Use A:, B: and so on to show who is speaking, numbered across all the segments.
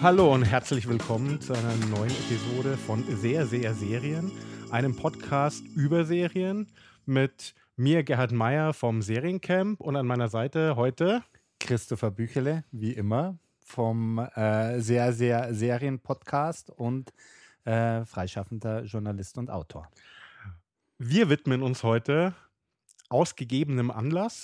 A: Hallo und herzlich willkommen zu einer neuen Episode von Sehr, sehr Serien, einem Podcast über Serien mit mir, Gerhard Meyer vom Seriencamp, und an meiner Seite heute
B: Christopher Büchele, wie immer, vom Sehr, sehr Serien-Podcast und freischaffender Journalist und Autor.
A: Wir widmen uns heute aus gegebenem Anlass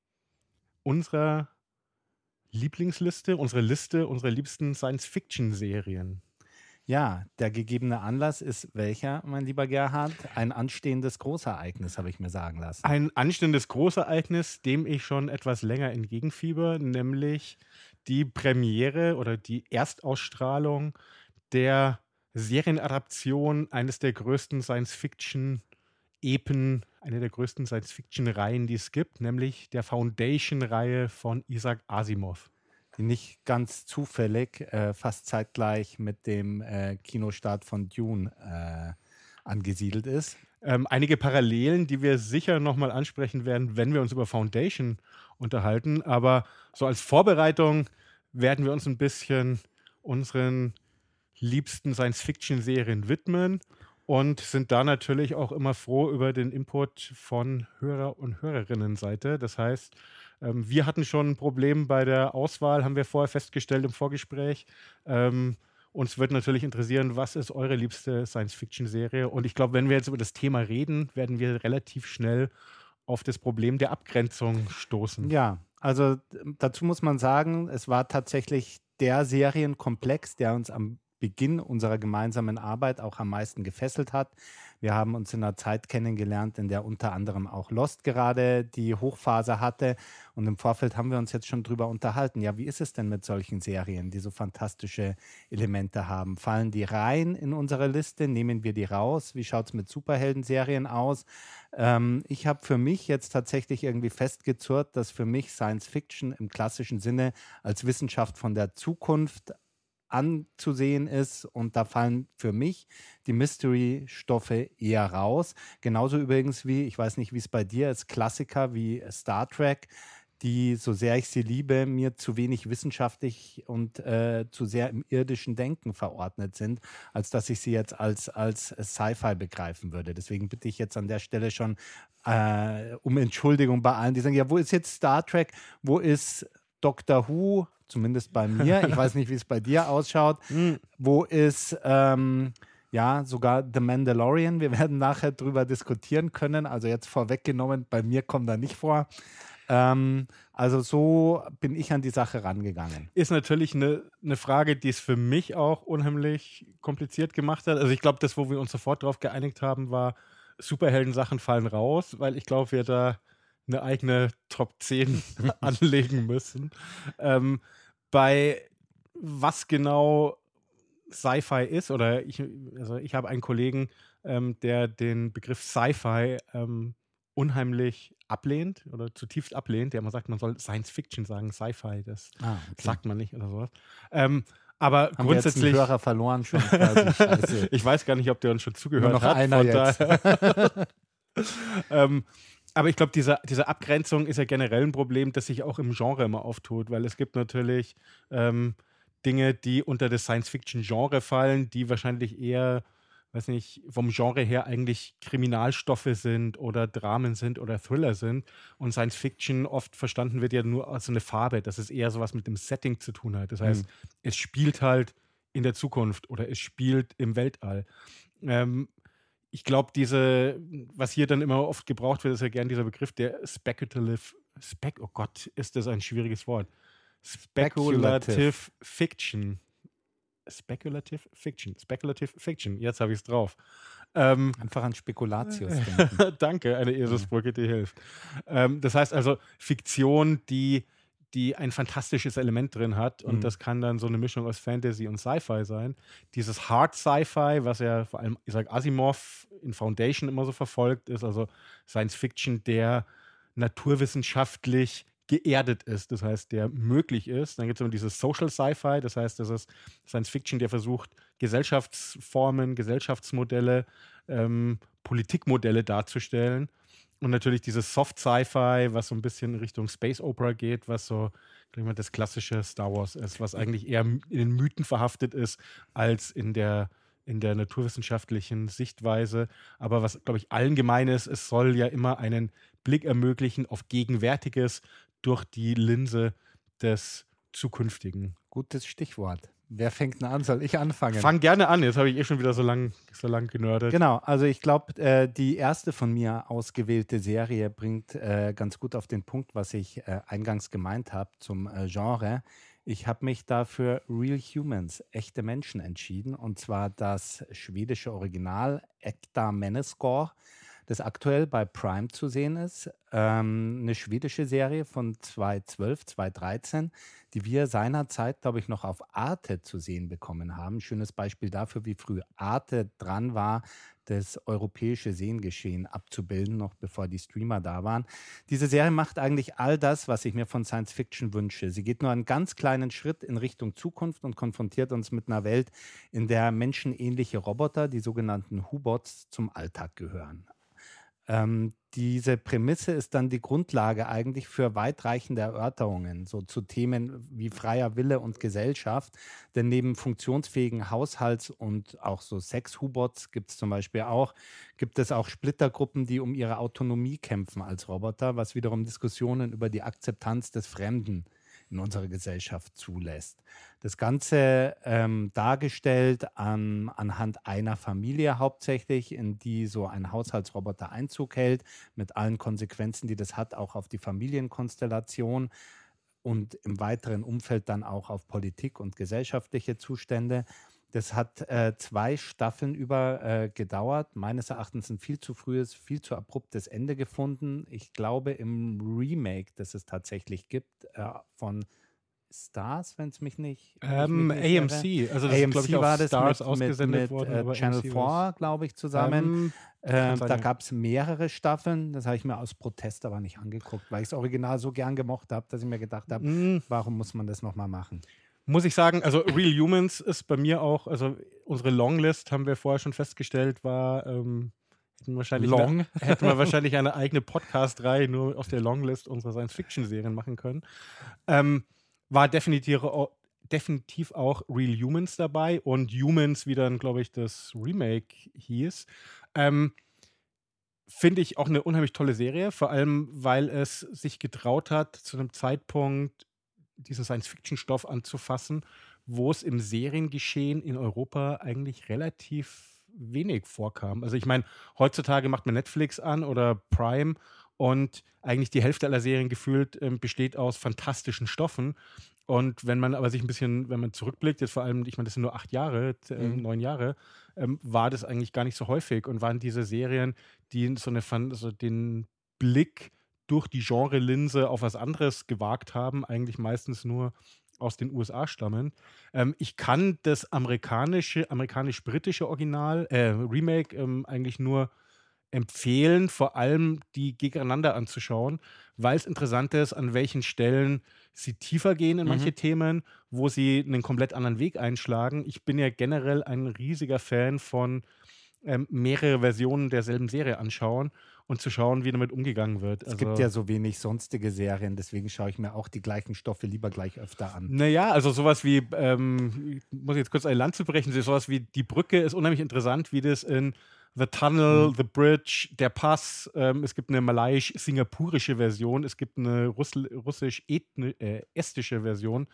A: unserer Lieblingsliste, unserer Liste unserer liebsten Science-Fiction-Serien.
B: Ja, der gegebene Anlass ist welcher, mein lieber Gerhard? Ein anstehendes Großereignis, habe ich mir sagen lassen.
A: Ein anstehendes Großereignis, dem ich schon etwas länger entgegenfieber, nämlich die Premiere oder die Erstausstrahlung der Serienadaption eines der größten Science-Fiction-Epen, eine der größten Science-Fiction-Reihen, die es gibt, nämlich der Foundation-Reihe von Isaac Asimov.
B: Die nicht ganz zufällig fast zeitgleich mit dem Kinostart von Dune angesiedelt ist.
A: Einige Parallelen, die wir sicher nochmal ansprechen werden, wenn wir uns über Foundation unterhalten. Aber so als Vorbereitung werden wir uns ein bisschen unseren liebsten Science-Fiction-Serien widmen und sind da natürlich auch immer froh über den Input von Hörer- und Hörerinnenseite. Das heißt, wir hatten schon ein Problem bei der Auswahl, haben wir vorher festgestellt im Vorgespräch. Uns wird natürlich interessieren, was ist eure liebste Science-Fiction-Serie? Und ich glaube, wenn wir jetzt über das Thema reden, werden wir relativ schnell auf das Problem der Abgrenzung stoßen.
B: Ja, also dazu muss man sagen, es war tatsächlich der Serienkomplex, der uns am Beginn unserer gemeinsamen Arbeit auch am meisten gefesselt hat. Wir haben uns in einer Zeit kennengelernt, in der unter anderem auch Lost gerade die Hochphase hatte. Und im Vorfeld haben wir uns jetzt schon drüber unterhalten. Ja, wie ist es denn mit solchen Serien, die so fantastische Elemente haben? Fallen die rein in unsere Liste? Nehmen wir die raus? Wie schaut es mit Superhelden-Serien aus? Ich habe für mich jetzt tatsächlich irgendwie festgezurrt, dass für mich Science Fiction im klassischen Sinne als Wissenschaft von der Zukunft anzusehen ist, und da fallen für mich die Mystery-Stoffe eher raus. Genauso übrigens wie, ich weiß nicht, wie es bei dir ist, Klassiker wie Star Trek, die, so sehr ich sie liebe, mir zu wenig wissenschaftlich und zu sehr im irdischen Denken verordnet sind, als dass ich sie jetzt als Sci-Fi begreifen würde. Deswegen bitte ich jetzt an der Stelle schon um Entschuldigung bei allen, die sagen, ja, wo ist jetzt Star Trek, wo ist Doctor Who, zumindest bei mir, ich weiß nicht, wie es bei dir ausschaut, wo ist sogar The Mandalorian, wir werden nachher drüber diskutieren können, also jetzt vorweggenommen, bei mir kommt er nicht vor. Also so bin ich an die Sache rangegangen.
A: Ist natürlich eine Frage, die es für mich auch unheimlich kompliziert gemacht hat. Also ich glaube, das, wo wir uns sofort drauf geeinigt haben, war, Superhelden-Sachen fallen raus, weil ich glaube, wir da eine eigene Top 10 anlegen müssen. Bei was genau Sci-Fi ist, oder ich habe einen Kollegen, der den Begriff Sci-Fi unheimlich ablehnt oder zutiefst ablehnt, der immer sagt, man soll Science Fiction sagen, Sci-Fi, das sagt man nicht oder sowas. Aber
B: haben
A: grundsätzlich.
B: Wir jetzt einen Hörer verloren schon quasi. Scheiße.
A: Ich weiß gar nicht, ob der uns schon zugehört
B: Nur noch
A: hat.
B: Einer jetzt.
A: Aber ich glaube, diese Abgrenzung ist ja generell ein Problem, das sich auch im Genre immer auftut, weil es gibt natürlich Dinge, die unter das Science-Fiction-Genre fallen, die wahrscheinlich eher, weiß nicht, vom Genre her eigentlich Kriminalstoffe sind oder Dramen sind oder Thriller sind. Und Science-Fiction oft verstanden wird ja nur als so eine Farbe, dass es eher sowas mit dem Setting zu tun hat. Das heißt, es spielt halt in der Zukunft oder es spielt im Weltall. Ich glaube, was hier dann immer oft gebraucht wird, ist ja gern dieser Begriff der oh Gott, ist das ein schwieriges Wort. Speculative Fiction. Speculative Fiction. Jetzt habe ich es drauf.
B: Einfach an Spekulatius denken.
A: Danke, eine Eselsbrücke, die hilft. Das heißt also Fiktion, die ein fantastisches Element drin hat, und das kann dann so eine Mischung aus Fantasy und Sci-Fi sein. Dieses Hard Sci-Fi, was ja vor allem Isaac Asimov in Foundation immer so verfolgt, ist also Science Fiction, der naturwissenschaftlich geerdet ist, das heißt, der möglich ist. Dann gibt es immer dieses Social Sci-Fi, das heißt, das ist Science Fiction, der versucht, Gesellschaftsformen, Gesellschaftsmodelle, Politikmodelle darzustellen. Und natürlich dieses Soft-Sci-Fi, was so ein bisschen in Richtung Space Opera geht, was so, glaube ich mal, das klassische Star Wars ist, was eigentlich eher in den Mythen verhaftet ist, als in der naturwissenschaftlichen Sichtweise. Aber was, glaube ich, allen gemein ist, es soll ja immer einen Blick ermöglichen auf Gegenwärtiges durch die Linse des Zukünftigen.
B: Gutes Stichwort. Wer fängt denn an? Soll ich anfangen?
A: Fang gerne an, jetzt habe ich schon wieder so lang genördet.
B: Genau, also ich glaube, die erste von mir ausgewählte Serie bringt ganz gut auf den Punkt, was ich eingangs gemeint habe zum Genre. Ich habe mich dafür Real Humans, echte Menschen entschieden, und zwar das schwedische Original Äkta Människor, das aktuell bei Prime zu sehen ist. Eine schwedische Serie von 2012, 2013, die wir seinerzeit, glaube ich, noch auf Arte zu sehen bekommen haben. Schönes Beispiel dafür, wie früh Arte dran war, das europäische Seengeschehen abzubilden, noch bevor die Streamer da waren. Diese Serie macht eigentlich all das, was ich mir von Science Fiction wünsche. Sie geht nur einen ganz kleinen Schritt in Richtung Zukunft und konfrontiert uns mit einer Welt, in der menschenähnliche Roboter, die sogenannten Hubots, zum Alltag gehören. Diese Prämisse ist dann die Grundlage eigentlich für weitreichende Erörterungen, so zu Themen wie freier Wille und Gesellschaft. Denn neben funktionsfähigen Haushalts- und auch so Sex-Hubots gibt es auch Splittergruppen, die um ihre Autonomie kämpfen als Roboter, was wiederum Diskussionen über die Akzeptanz des Fremden in unserer Gesellschaft zulässt. Das Ganze dargestellt anhand einer Familie hauptsächlich, in die so ein Haushaltsroboter Einzug hält, mit allen Konsequenzen, die das hat, auch auf die Familienkonstellation und im weiteren Umfeld dann auch auf Politik und gesellschaftliche Zustände. Das hat 2 Staffeln über gedauert. Meines Erachtens ein viel zu frühes, viel zu abruptes Ende gefunden. Ich glaube, im Remake, das es tatsächlich gibt, von Stars, wenn es mich nicht
A: AMC, also das ist, glaube ich, auf Stars ausgesendet worden.
B: Aber Channel 4, glaube ich, zusammen. Da gab es mehrere Staffeln. Das habe ich mir aus Protest aber nicht angeguckt, weil ich das Original so gern gemocht habe, dass ich mir gedacht habe, warum muss man das nochmal machen?
A: Muss ich sagen, also Real Humans ist bei mir auch, also unsere Longlist, haben wir vorher schon festgestellt, war, hätten wir wahrscheinlich eine eigene Podcast-Reihe nur aus der Longlist unserer Science-Fiction-Serien machen können. War definitiv auch Real Humans dabei und Humans, wie dann, glaube ich, das Remake hieß. Finde ich auch eine unheimlich tolle Serie, vor allem, weil es sich getraut hat, zu einem Zeitpunkt diesen Science-Fiction-Stoff anzufassen, wo es im Seriengeschehen in Europa eigentlich relativ wenig vorkam. Also ich meine, heutzutage macht man Netflix an oder Prime und eigentlich die Hälfte aller Serien gefühlt besteht aus fantastischen Stoffen. Und wenn man aber sich wenn man zurückblickt, jetzt vor allem, ich meine, das sind nur 8 Jahre, 9 Jahre, war das eigentlich gar nicht so häufig und waren diese Serien, die so den Blick durch die Genre-Linse auf was anderes gewagt haben, eigentlich meistens nur aus den USA stammen. Ich kann das amerikanisch-britische Remake eigentlich nur empfehlen, vor allem die gegeneinander anzuschauen, weil es interessant ist, an welchen Stellen sie tiefer gehen in manche Themen, wo sie einen komplett anderen Weg einschlagen. Ich bin ja generell ein riesiger Fan von mehrere Versionen derselben Serie anschauen und zu schauen, wie damit umgegangen wird.
B: Es gibt ja so wenig sonstige Serien, deswegen schaue ich mir auch die gleichen Stoffe lieber gleich öfter an.
A: Naja, also sowas wie, muss ich jetzt kurz ein Land zu brechen, sowas wie Die Brücke ist unheimlich interessant, wie das in The Tunnel, The Bridge, Der Pass, es gibt eine malaiisch-singapurische Version, es gibt eine russisch-estische Version,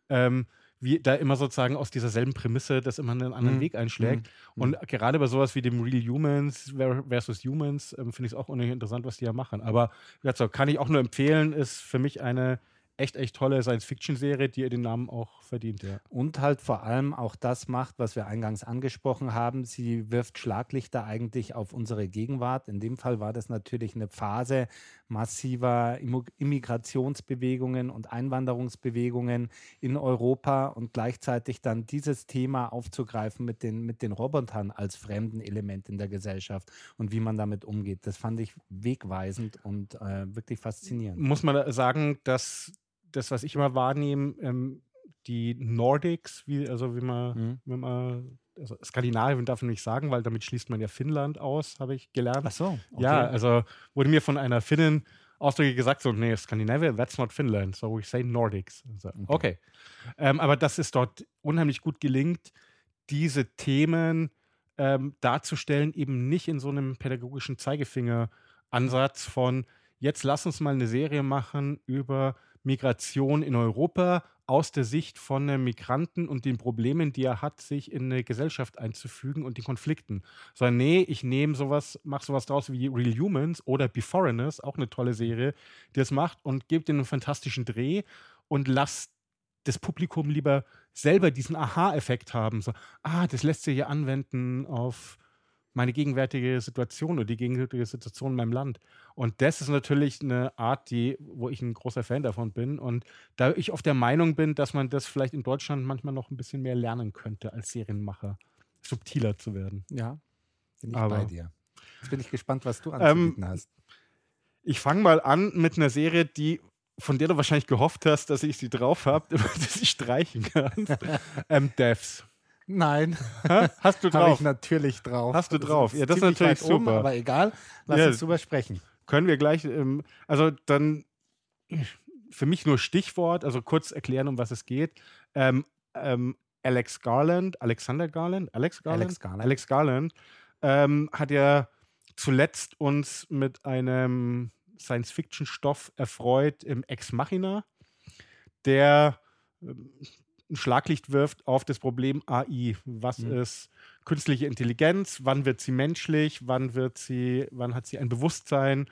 A: wie da immer sozusagen aus dieser selben Prämisse das immer einen anderen Weg einschlägt. Und gerade bei sowas wie dem Real Humans versus Humans finde ich es auch unheimlich interessant, was die ja machen. Aber dazu kann ich auch nur empfehlen, ist für mich eine echt tolle Science-Fiction-Serie, die ihr den Namen auch verdient, ja.
B: Und halt vor allem auch das macht, was wir eingangs angesprochen haben. Sie wirft Schlaglichter eigentlich auf unsere Gegenwart. In dem Fall war das natürlich eine Phase massiver Immigrationsbewegungen und Einwanderungsbewegungen in Europa und gleichzeitig dann dieses Thema aufzugreifen mit den Robotern als fremden Element in der Gesellschaft und wie man damit umgeht. Das fand ich wegweisend und wirklich faszinierend.
A: Muss man sagen, dass das, was ich immer wahrnehme, die Nordics, wie man also Skandinavien darf man nicht sagen, weil damit schließt man ja Finnland aus, habe ich gelernt.
B: Ach so, okay.
A: Ja, also wurde mir von einer Finnin ausdrücklich gesagt, so, nee, Skandinavien, that's not Finland, so we say Nordics. So, okay. Aber dass es dort unheimlich gut gelingt, diese Themen darzustellen, eben nicht in so einem pädagogischen Zeigefinger-Ansatz von, jetzt lass uns mal eine Serie machen über Migration in Europa aus der Sicht von einem Migranten und den Problemen, die er hat, sich in eine Gesellschaft einzufügen und den Konflikten. Sondern nee, ich nehme sowas, mache sowas draus wie Real Humans oder Be Foreigners, auch eine tolle Serie, die das macht und gebe denen einen fantastischen Dreh und lass das Publikum lieber selber diesen Aha-Effekt haben. So, das lässt sich ja anwenden auf meine gegenwärtige Situation oder die gegenwärtige Situation in meinem Land. Und das ist natürlich eine Art, wo ich ein großer Fan davon bin. Und da ich oft der Meinung bin, dass man das vielleicht in Deutschland manchmal noch ein bisschen mehr lernen könnte, als Serienmacher subtiler zu werden.
B: Ja, bin ich
A: Aber
B: bei dir. Jetzt bin ich gespannt, was du anzubieten hast.
A: Ich fange mal an mit einer Serie, von der du wahrscheinlich gehofft hast, dass ich sie drauf habe, dass ich streichen kann. Devs.
B: Nein.
A: Hast du drauf?
B: Habe ich natürlich drauf.
A: Hast du drauf? Ja, das ist natürlich super.
B: Aber egal, lass uns drüber sprechen.
A: Können wir gleich, also dann für mich nur Stichwort, also kurz erklären, um was es geht. Alex Garland hat ja zuletzt uns mit einem Science-Fiction-Stoff erfreut im Ex Machina, der ein Schlaglicht wirft auf das Problem AI. Was ist künstliche Intelligenz? Wann wird sie menschlich? Wann hat sie ein Bewusstsein?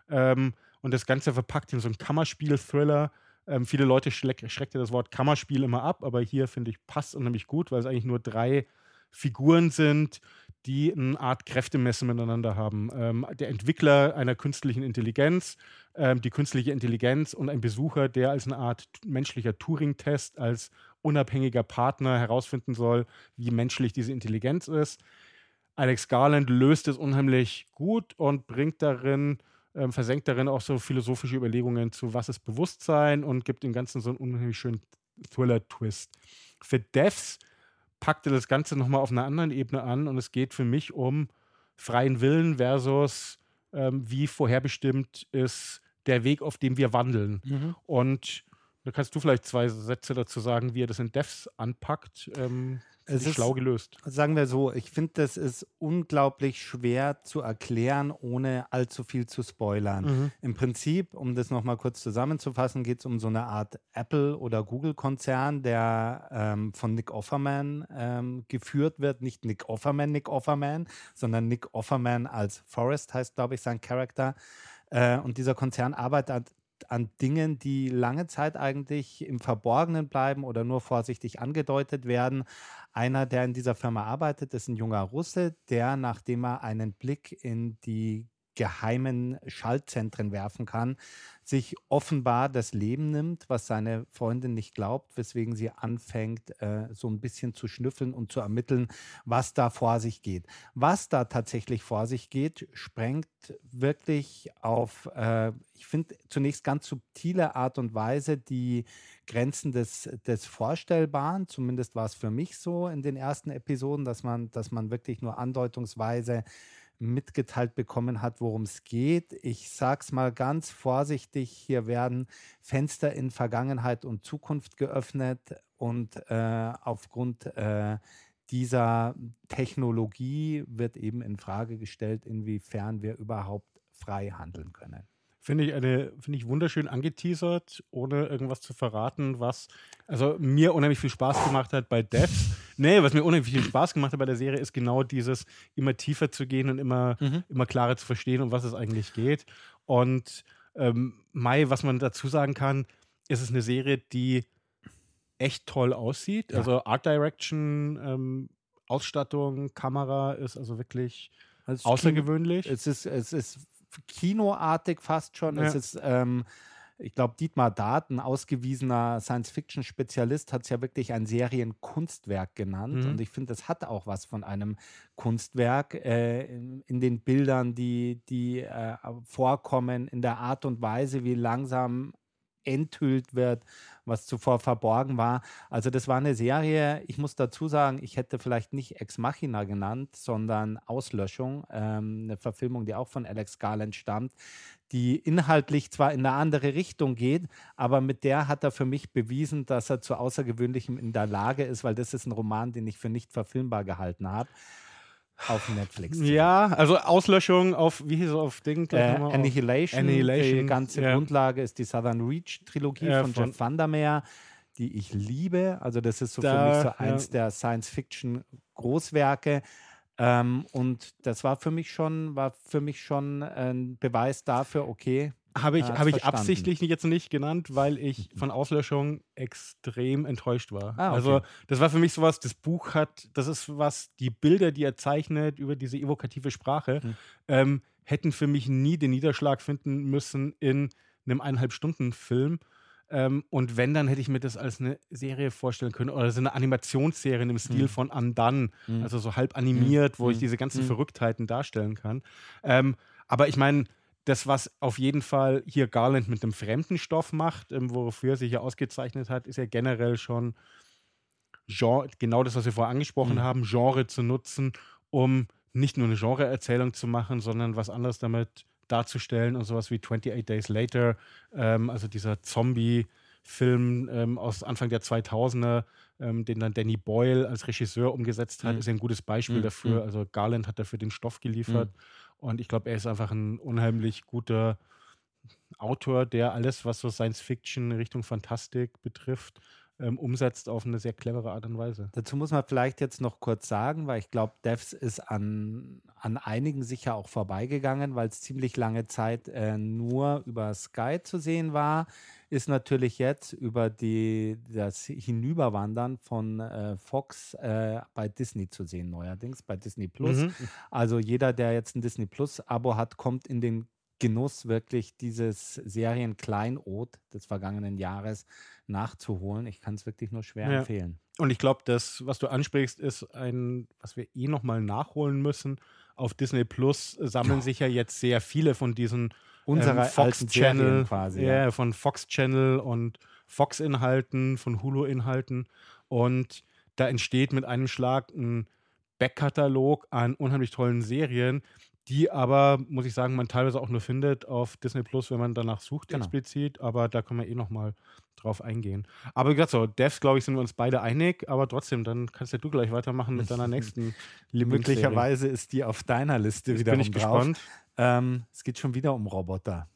A: Und das Ganze verpackt in so einen Kammerspiel-Thriller. Viele Leute schreckt ja das Wort Kammerspiel immer ab, aber hier, finde ich, passt unheimlich gut, weil es eigentlich nur 3 Figuren sind, die eine Art Kräftemessen miteinander haben. Der Entwickler einer künstlichen Intelligenz, die künstliche Intelligenz und ein Besucher, der als eine Art menschlicher Turing-Test, als unabhängiger Partner herausfinden soll, wie menschlich diese Intelligenz ist. Alex Garland löst es unheimlich gut und versenkt darin auch so philosophische Überlegungen zu, was ist Bewusstsein, und gibt dem Ganzen so einen unheimlich schönen Thriller-Twist. Für Devs packte das Ganze nochmal auf einer anderen Ebene an, und es geht für mich um freien Willen versus wie vorherbestimmt ist der Weg, auf dem wir wandeln. Und da kannst du vielleicht 2 Sätze dazu sagen, wie er das in Devs anpackt. Es ist schlau gelöst.
B: Sagen wir so, ich finde, das ist unglaublich schwer zu erklären, ohne allzu viel zu spoilern. Im Prinzip, um das nochmal kurz zusammenzufassen, geht es um so eine Art Apple- oder Google-Konzern, der von Nick Offerman geführt wird. Nicht Nick Offerman, sondern Nick Offerman als Forrest heißt, glaube ich, sein Charakter. Und dieser Konzern arbeitet an Dingen, die lange Zeit eigentlich im Verborgenen bleiben oder nur vorsichtig angedeutet werden. Einer, der in dieser Firma arbeitet, ist ein junger Russe, der, nachdem er einen Blick in die geheimen Schaltzentren werfen kann, sich offenbar das Leben nimmt, was seine Freundin nicht glaubt, weswegen sie anfängt, so ein bisschen zu schnüffeln und zu ermitteln, was da vor sich geht. Was da tatsächlich vor sich geht, sprengt wirklich auf, ich finde, zunächst ganz subtile Art und Weise die Grenzen des Vorstellbaren. Zumindest war es für mich so in den ersten Episoden, dass man wirklich nur andeutungsweise mitgeteilt bekommen hat, worum es geht. Ich sage es mal ganz vorsichtig, hier werden Fenster in Vergangenheit und Zukunft geöffnet, und aufgrund dieser Technologie wird eben in Frage gestellt, inwiefern wir überhaupt frei handeln können.
A: Finde ich wunderschön angeteasert, ohne irgendwas zu verraten, was mir unheimlich viel Spaß gemacht hat bei Devs. Nee, was mir unheimlich viel Spaß gemacht hat bei der Serie, ist genau dieses immer tiefer zu gehen und immer klarer zu verstehen, um was es eigentlich geht. Und was man dazu sagen kann, ist es eine Serie, die echt toll aussieht. Ja. Also Art Direction, Ausstattung, Kamera ist also wirklich außergewöhnlich.
B: Es ist kinoartig fast schon. Ja. Es ist, ich glaube, Dietmar Dart, ein ausgewiesener Science-Fiction-Spezialist, hat es ja wirklich ein Serienkunstwerk genannt. Und ich finde, es hat auch was von einem Kunstwerk in den Bildern, die vorkommen, in der Art und Weise, wie langsam enthüllt wird, was zuvor verborgen war. Also das war eine Serie, ich muss dazu sagen, ich hätte vielleicht nicht Ex Machina genannt, sondern Auslöschung, eine Verfilmung, die auch von Alex Garland stammt, die inhaltlich zwar in eine andere Richtung geht, aber mit der hat er für mich bewiesen, dass er zu Außergewöhnlichem in der Lage ist, weil das ist ein Roman, den ich für nicht verfilmbar gehalten habe, auf Netflix zu
A: Ja, also Auslöschung auf, wie hieß es auf Ding?
B: Annihilation. Die ganze
A: ja.
B: Grundlage ist die Southern Reach Trilogie von Jeff Vandermeer, die ich liebe. Also das ist so für mich so eins der Science-Fiction-Großwerke. Und das war für mich schon ein Beweis dafür, okay.
A: Habe ich absichtlich jetzt nicht genannt, weil ich von Auslöschung extrem enttäuscht war.
B: Okay.
A: Also das war für mich sowas, das Buch das ist was, die Bilder, die er zeichnet über diese evokative Sprache, hätten für mich nie den Niederschlag finden müssen in einem 1,5-Stunden-Film. Und wenn, dann hätte ich mir das als eine Serie vorstellen können oder so eine Animationsserie im Stil von Undone, also so halb animiert, wo ich diese ganzen Verrücktheiten darstellen kann. Aber ich meine, das, was auf jeden Fall hier Garland mit einem fremden Stoff macht, wofür er sich ja ausgezeichnet hat, ist ja generell schon genau das, was wir vorher angesprochen haben, Genre zu nutzen, um nicht nur eine Genreerzählung zu machen, sondern was anderes damit darzustellen und sowas wie 28 Days Later, also dieser Zombie-Film aus Anfang der 2000er, den dann Danny Boyle als Regisseur umgesetzt hat, ist ein gutes Beispiel dafür. Also Garland hat dafür den Stoff geliefert. Und ich glaube, er ist einfach ein unheimlich guter Autor, der alles, was so Science-Fiction Richtung Fantastik betrifft, umsetzt auf eine sehr clevere Art und Weise.
B: Dazu muss man vielleicht jetzt noch kurz sagen, weil ich glaube, Devs ist an einigen sicher auch vorbeigegangen, weil es ziemlich lange Zeit nur über Sky zu sehen war, ist natürlich jetzt über das Hinüberwandern von Fox bei Disney zu sehen, neuerdings bei Disney Plus. Also jeder, der jetzt ein Disney Plus-Abo hat, kommt in den Genuss, wirklich dieses Serienkleinod des vergangenen Jahres nachzuholen. Ich kann es wirklich nur schwer empfehlen.
A: Und ich glaube, das, was du ansprichst, ist was wir nochmal nachholen müssen. Auf Disney Plus sammeln sich ja jetzt sehr viele von diesen
B: Fox Channel quasi.
A: Von Fox Channel und Fox-Inhalten, von Hulu-Inhalten. Und da entsteht mit einem Schlag ein Backkatalog an unheimlich tollen Serien, die aber, muss ich sagen, man teilweise auch nur findet auf Disney Plus, wenn man danach sucht, explizit. Aber da können wir nochmal drauf eingehen. Aber wie gesagt, so, Devs, glaube ich, sind wir uns beide einig. Aber trotzdem, dann kannst ja du gleich weitermachen mit deiner nächsten Lieblingsserie.
B: Möglicherweise ist die auf deiner Liste wieder
A: bin ich gespannt.
B: Es geht schon wieder um Roboter.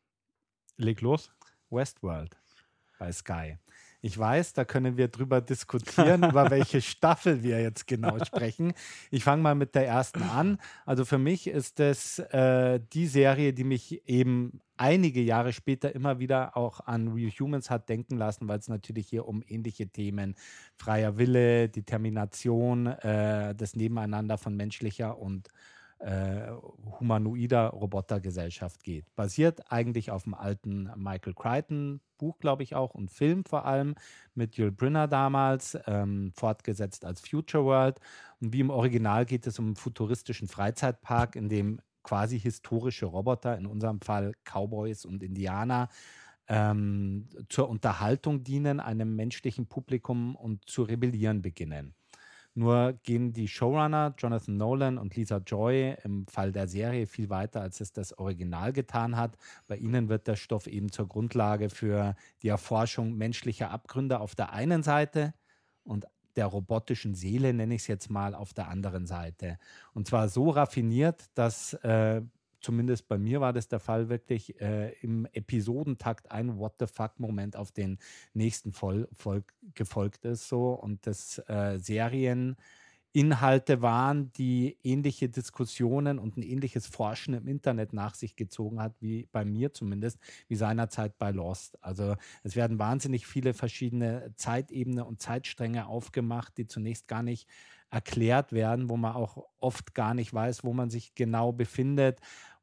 A: Leg los.
B: Westworld bei Sky. Ich weiß, da können wir drüber diskutieren, über welche Staffel wir jetzt genau sprechen. Ich fange mal mit der ersten an. Also für mich ist das die Serie, die mich eben einige Jahre später immer wieder auch an Real Humans hat denken lassen, weil es natürlich hier um ähnliche Themen, freier Wille, Determination, das Nebeneinander von menschlicher und humanoider Robotergesellschaft geht. Basiert eigentlich auf dem alten Michael Crichton Buch, glaube ich auch, und Film vor allem mit Yul Brynner damals, fortgesetzt als Future World. Und wie im Original geht es um einen futuristischen Freizeitpark, in dem quasi historische Roboter, in unserem Fall Cowboys und Indianer, zur Unterhaltung dienen, einem menschlichen Publikum und zu rebellieren beginnen. Nur gehen die Showrunner Jonathan Nolan und Lisa Joy im Fall der Serie viel weiter, als es das Original getan hat. Bei ihnen wird der Stoff eben zur Grundlage für die Erforschung menschlicher Abgründe auf der einen Seite und der robotischen Seele, nenne ich es jetzt mal, auf der anderen Seite. Und zwar so raffiniert, dass zumindest bei mir war das der Fall, wirklich im Episodentakt ein What-the-fuck-Moment auf den nächsten gefolgt ist. So. Und das Serieninhalte waren, die ähnliche Diskussionen und ein ähnliches Forschen im Internet nach sich gezogen hat, wie bei mir zumindest, wie seinerzeit bei Lost. Also es werden wahnsinnig viele verschiedene Zeitebenen und Zeitstränge aufgemacht, die zunächst gar nicht erklärt werden, wo man auch oft gar nicht weiß, wo man sich genau befindet.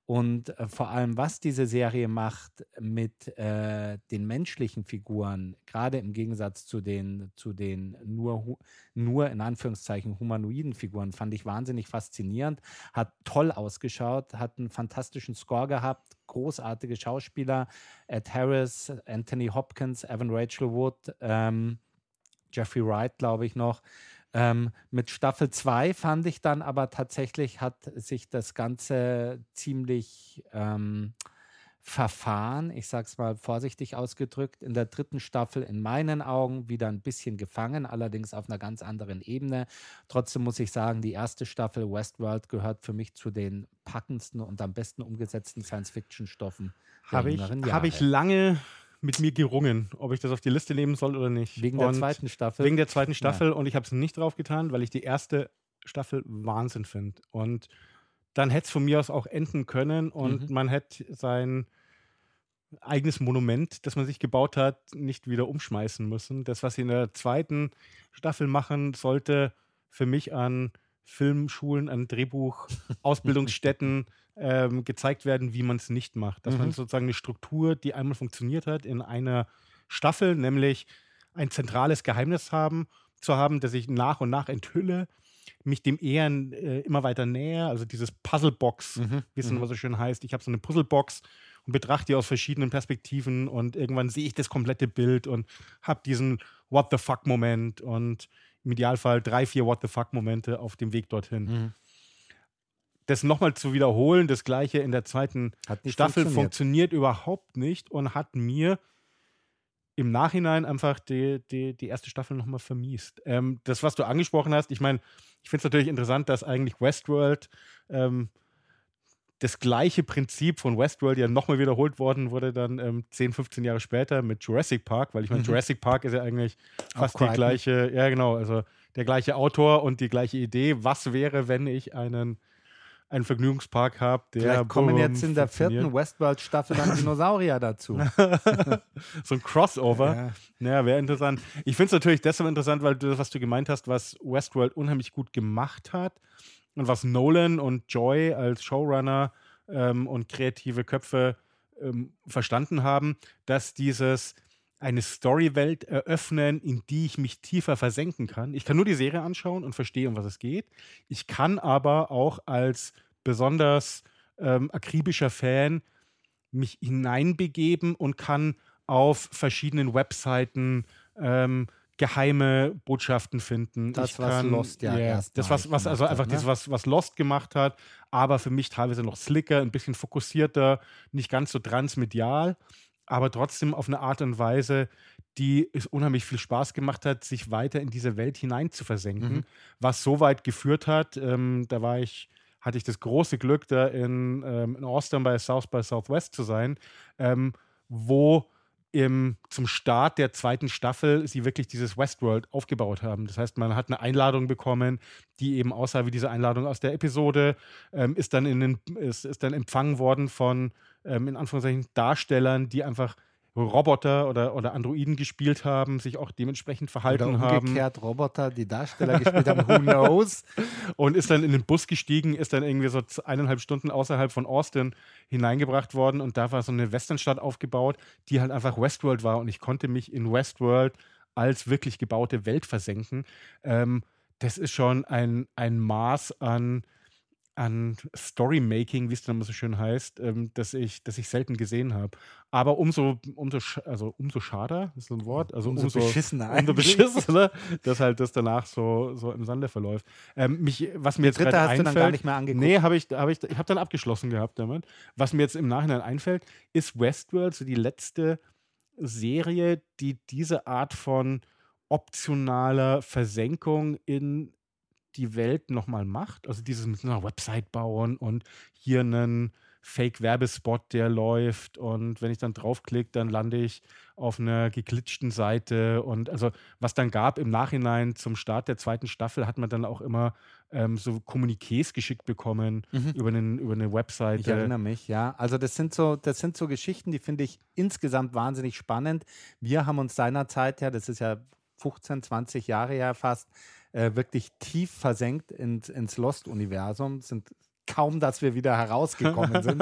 B: Und vor allem, was diese Serie macht mit den menschlichen Figuren, gerade im Gegensatz zu den nur in Anführungszeichen humanoiden Figuren, fand ich wahnsinnig faszinierend. Hat toll ausgeschaut, hat einen fantastischen Score gehabt, großartige Schauspieler, Ed Harris, Anthony Hopkins, Evan Rachel Wood, Jeffrey Wright, glaube ich noch. Mit Staffel 2 fand ich dann aber tatsächlich, hat sich das Ganze ziemlich verfahren, ich sage es mal vorsichtig ausgedrückt. In der 3. Staffel in meinen Augen wieder ein bisschen gefangen, allerdings auf einer ganz anderen Ebene. Trotzdem muss ich sagen, die 1. Staffel Westworld gehört für mich zu den packendsten und am besten umgesetzten Science-Fiction-Stoffen der jüngeren Jahre.
A: Habe ich lange mit mir gerungen, ob ich das auf die Liste nehmen soll oder nicht.
B: Wegen der 2. Staffel?
A: Wegen der 2. Staffel und ich habe es nicht drauf getan, weil ich die 1. Staffel Wahnsinn finde. Und dann hätte es von mir aus auch enden können und man hätte sein eigenes Monument, das man sich gebaut hat, nicht wieder umschmeißen müssen. Das, was sie in der 2. Staffel machen, sollte für mich an Filmschulen, an Drehbuch, Ausbildungsstätten gezeigt werden, wie man es nicht macht. Dass man sozusagen eine Struktur, die einmal funktioniert hat, in einer Staffel, nämlich ein zentrales Geheimnis zu haben, das ich nach und nach enthülle, mich dem eher immer weiter näher, also dieses Puzzlebox, wie es dann immer so schön heißt. Ich habe so eine Puzzlebox und betrachte die aus verschiedenen Perspektiven und irgendwann sehe ich das komplette Bild und habe diesen What the fuck-Moment und im Idealfall 3, 4 What the fuck-Momente auf dem Weg dorthin. Das nochmal zu wiederholen, das Gleiche in der 2. Staffel funktioniert überhaupt nicht und hat mir im Nachhinein einfach die 1. Staffel nochmal vermiest. Das, was du angesprochen hast, ich meine, ich finde es natürlich interessant, dass eigentlich Westworld das gleiche Prinzip von Westworld ja nochmal wiederholt worden wurde dann 10, 15 Jahre später mit Jurassic Park, weil ich meine, Jurassic Park ist ja eigentlich fast die gleiche, ja genau, also der gleiche Autor und die gleiche Idee. Was wäre, wenn ich einen Vergnügungspark habe, der
B: vielleicht kommen jetzt in der 4. Westworld-Staffel dann Dinosaurier dazu.
A: So ein Crossover. Ja, wäre interessant. Ich finde es natürlich deshalb interessant, weil das, was du gemeint hast, was Westworld unheimlich gut gemacht hat und was Nolan und Joy als Showrunner und kreative Köpfe verstanden haben, dass dieses eine Storywelt eröffnen, in die ich mich tiefer versenken kann. Ich kann nur die Serie anschauen und verstehe, um was es geht. Ich kann aber auch als besonders akribischer Fan mich hineinbegeben und kann auf verschiedenen Webseiten geheime Botschaften finden.
B: Das, was Lost
A: das, was also einfach das, was Lost gemacht hat, aber für mich teilweise noch slicker, ein bisschen fokussierter, nicht ganz so transmedial, aber trotzdem auf eine Art und Weise, die es unheimlich viel Spaß gemacht hat, sich weiter in diese Welt hinein zu versenken, was so weit geführt hat, hatte ich das große Glück, da in Austin bei South by Southwest zu sein, wo zum Start der 2. Staffel sie wirklich dieses Westworld aufgebaut haben. Das heißt, man hat eine Einladung bekommen, die eben aussah wie diese Einladung aus der Episode, ist dann empfangen worden von, in Anführungszeichen, Darstellern, die einfach Roboter oder Androiden gespielt haben, sich auch dementsprechend verhalten haben.
B: Umgekehrt Roboter, die Darsteller gespielt haben, who knows?
A: Und ist dann in den Bus gestiegen, ist dann irgendwie so 1,5 Stunden außerhalb von Austin hineingebracht worden und da war so eine Westernstadt aufgebaut, die halt einfach Westworld war und ich konnte mich in Westworld als wirklich gebaute Welt versenken. Das ist schon ein Maß an Storymaking, wie es dann immer so schön heißt, das ich selten gesehen habe. Aber umso schade, ist so ein Wort, also umso beschissener, dass halt das danach so im Sande verläuft. Was mir jetzt gerade einfällt,
B: hast du dann gar nicht mehr angeguckt?
A: Nee, ich habe dann abgeschlossen gehabt damit. Was mir jetzt im Nachhinein einfällt, ist Westworld so die letzte Serie, die diese Art von optionaler Versenkung in die Welt nochmal macht. Also dieses mit einer Website bauen und hier einen Fake-Werbespot, der läuft und wenn ich dann draufklicke, dann lande ich auf einer geglitschten Seite und also was dann gab im Nachhinein zum Start der 2. Staffel, hat man dann auch immer so Kommuniqués geschickt bekommen über eine Webseite.
B: Ich erinnere mich, ja. Also das sind so Geschichten, die finde ich insgesamt wahnsinnig spannend. Wir haben uns seinerzeit, das ist ja 15, 20 Jahre ja fast, wirklich tief versenkt ins Lost-Universum, sind kaum, dass wir wieder herausgekommen sind.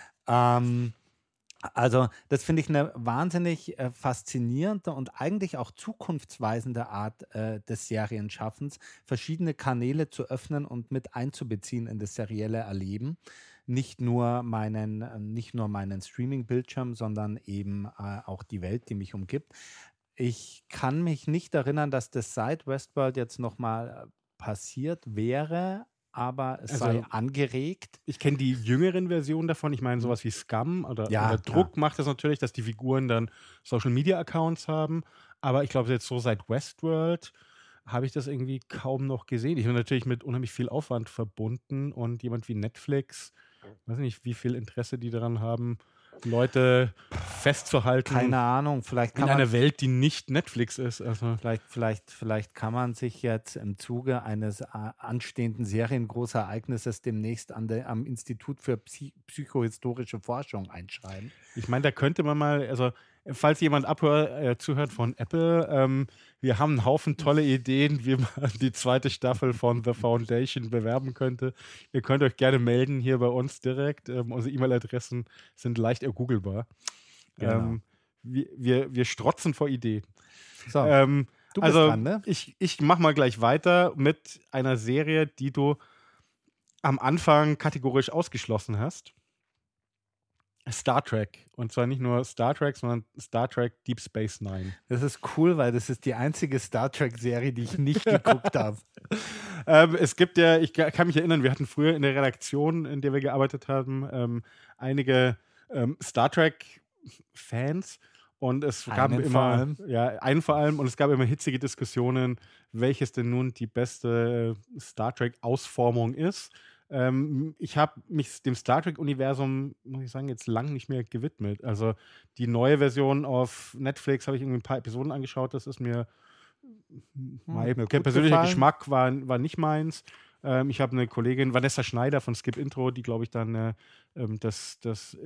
B: Also das finde ich eine wahnsinnig faszinierende und eigentlich auch zukunftsweisende Art des Serienschaffens, verschiedene Kanäle zu öffnen und mit einzubeziehen in das serielle Erleben. Nicht nur meinen Streaming-Bildschirm, sondern eben auch die Welt, die mich umgibt. Ich kann mich nicht erinnern, dass das seit Westworld jetzt nochmal passiert wäre, aber es sei angeregt.
A: Ich kenne die jüngeren Versionen davon. Ich meine, sowas wie Scum oder Druck macht das natürlich, dass die Figuren dann Social-Media-Accounts haben. Aber ich glaube, jetzt so seit Westworld habe ich das irgendwie kaum noch gesehen. Ich bin natürlich mit unheimlich viel Aufwand verbunden und jemand wie Netflix, weiß nicht, wie viel Interesse die daran haben, Leute festzuhalten.
B: Keine Ahnung, vielleicht
A: in einer Welt, die nicht Netflix ist. Also
B: vielleicht kann man sich jetzt im Zuge eines anstehenden Seriengroßereignisses demnächst am Institut für psychohistorische Forschung einschreiben.
A: Ich meine, da könnte man mal, also falls jemand zuhört von Apple, wir haben einen Haufen tolle Ideen, wie man die zweite Staffel von The Foundation bewerben könnte. Ihr könnt euch gerne melden hier bei uns direkt. Unsere E-Mail-Adressen sind leicht ergoogelbar.
B: Genau.
A: Wir strotzen vor Ideen.
B: So, du bist dran, ne?
A: Ich mache mal gleich weiter mit einer Serie, die du am Anfang kategorisch ausgeschlossen hast. Star Trek. Und zwar nicht nur Star Trek, sondern Star Trek Deep Space Nine.
B: Das ist cool, weil das ist die einzige Star Trek-Serie, die ich nicht geguckt habe.
A: Es gibt ja, ich kann mich erinnern, wir hatten früher in der Redaktion, in der wir gearbeitet haben, einige Star Trek-Fans. Und es gab einen vor allem, und es gab immer hitzige Diskussionen, welches denn nun die beste Star Trek-Ausformung ist. Ich habe mich dem Star Trek-Universum, muss ich sagen, jetzt lang nicht mehr gewidmet. Also die neue Version auf Netflix habe ich irgendwie ein paar Episoden angeschaut. Das ist mir mein persönlicher Geschmack war nicht meins. Ich habe eine Kollegin, Vanessa Schneider von Skip Intro, die, glaube ich, dann das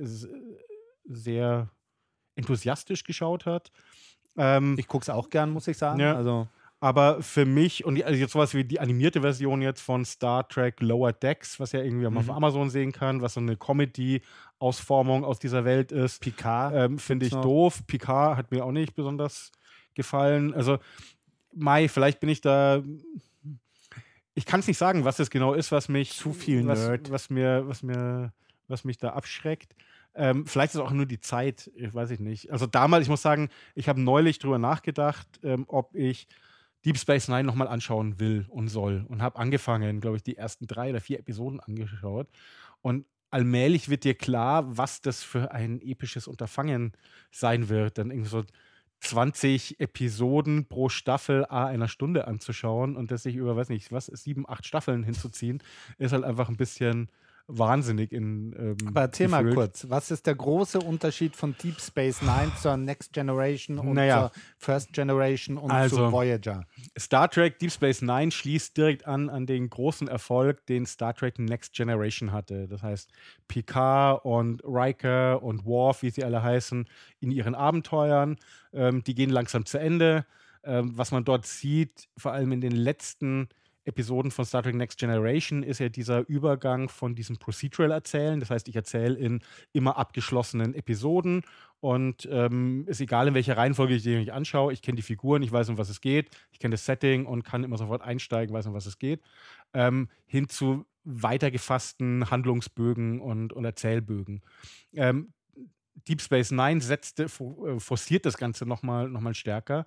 A: sehr enthusiastisch geschaut hat.
B: Ich gucke es auch gern, muss ich sagen.
A: Ja.
B: Also
A: aber für mich, und also jetzt sowas wie die animierte Version jetzt von Star Trek Lower Decks, was ja irgendwie auf Amazon sehen kann, was so eine Comedy-Ausformung aus dieser Welt ist.
B: Picard
A: finde ich doof. Picard hat mir auch nicht besonders gefallen. Also, vielleicht bin ich da. Ich kann es nicht sagen, was das genau ist, was mich.
B: Zu viel Nerd.
A: Was mich da abschreckt. Vielleicht ist es auch nur die Zeit, weiß ich nicht. Also damals, ich muss sagen, ich habe neulich drüber nachgedacht, ob ich Deep Space Nine nochmal anschauen will und soll. Und habe angefangen, glaube ich, die ersten 3 oder 4 Episoden angeschaut. Und allmählich wird dir klar, was das für ein episches Unterfangen sein wird. Dann irgendwie so 20 Episoden pro Staffel einer Stunde anzuschauen und das sich über, 7, 8 Staffeln hinzuziehen, ist halt einfach ein bisschen wahnsinnig
B: Aber erzähl mal kurz, was ist der große Unterschied von Deep Space Nine zur Next Generation und zur First Generation und zu Voyager?
A: Star Trek Deep Space Nine schließt direkt an den großen Erfolg, den Star Trek Next Generation hatte. Das heißt, Picard und Riker und Worf, wie sie alle heißen, in ihren Abenteuern, die gehen langsam zu Ende. Was man dort sieht, vor allem in den letzten Episoden von Star Trek Next Generation, ist ja dieser Übergang von diesem Procedural-Erzählen. Das heißt, ich erzähle in immer abgeschlossenen Episoden und ist egal, in welcher Reihenfolge ich die mich anschaue. Ich kenne die Figuren, ich weiß, um was es geht. Ich kenne das Setting und kann immer sofort einsteigen, weiß, um was es geht. Hin zu weitergefassten Handlungsbögen und Erzählbögen. Deep Space Nine forciert das Ganze nochmal stärker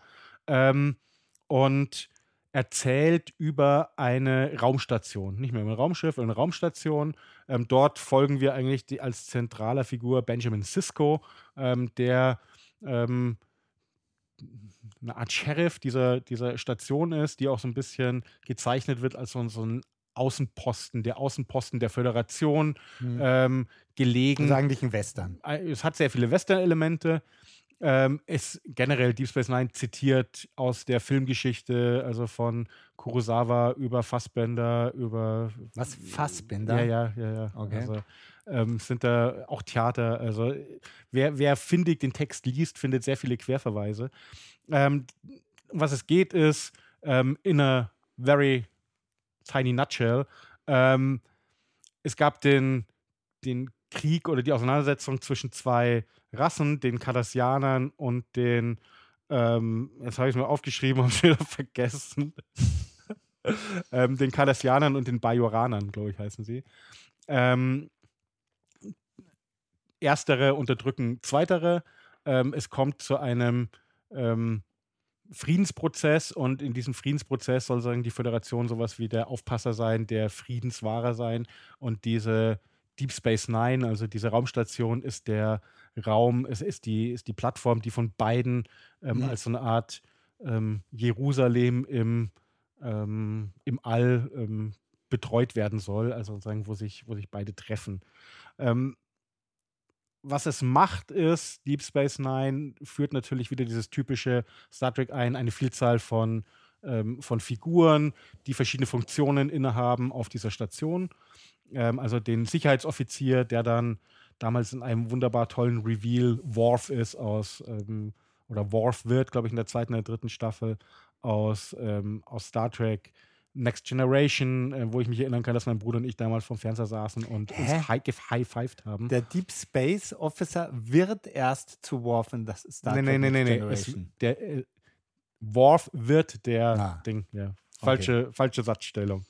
A: und erzählt über eine Raumstation. Nicht mehr ein Raumschiff, sondern eine Raumstation. Dort folgen wir eigentlich als zentraler Figur Benjamin Sisko, der eine Art Sheriff dieser Station ist, die auch so ein bisschen gezeichnet wird als so ein Außenposten der Föderation gelegen.
B: Das ist eigentlich ein Western.
A: Es hat sehr viele Western-Elemente. Ist generell Deep Space Nine zitiert aus der Filmgeschichte, also von Kurosawa über Fassbender, über.
B: Was? Fassbender?
A: Ja.
B: Okay.
A: Also, sind da auch Theater. Also, wer findig den Text liest, findet sehr viele Querverweise. Was es geht, ist in a very tiny nutshell. es gab den Krieg oder die Auseinandersetzung zwischen zwei Rassen, den Cardassianern und den, jetzt habe ich es mir aufgeschrieben und wieder vergessen, den Cardassianern und den Bajoranern, glaube ich, heißen sie. Erstere unterdrücken Zweitere. Es kommt zu einem Friedensprozess und in diesem Friedensprozess soll sagen die Föderation sowas wie der Aufpasser sein, der Friedenswahrer sein und diese Deep Space Nine, also diese Raumstation, ist der Raum, es ist die Plattform, die von beiden als so eine Art Jerusalem im All betreut werden soll, also sozusagen, wo sich beide treffen. Was es macht, ist, Deep Space Nine führt natürlich wieder dieses typische Star Trek ein, eine Vielzahl von Figuren, die verschiedene Funktionen innehaben auf dieser Station. Also den Sicherheitsoffizier, der dann damals in einem wunderbar tollen Reveal Worf ist oder Worf wird, glaube ich, in der zweiten oder dritten Staffel aus Star Trek Next Generation, wo ich mich erinnern kann, dass mein Bruder und ich damals vom Fernseher saßen und uns high-fived haben.
B: Der Deep Space Officer wird erst zu Worf in das Star Trek Next Generation.
A: Worf wird der Ding, ja. Falsche Satzstellung.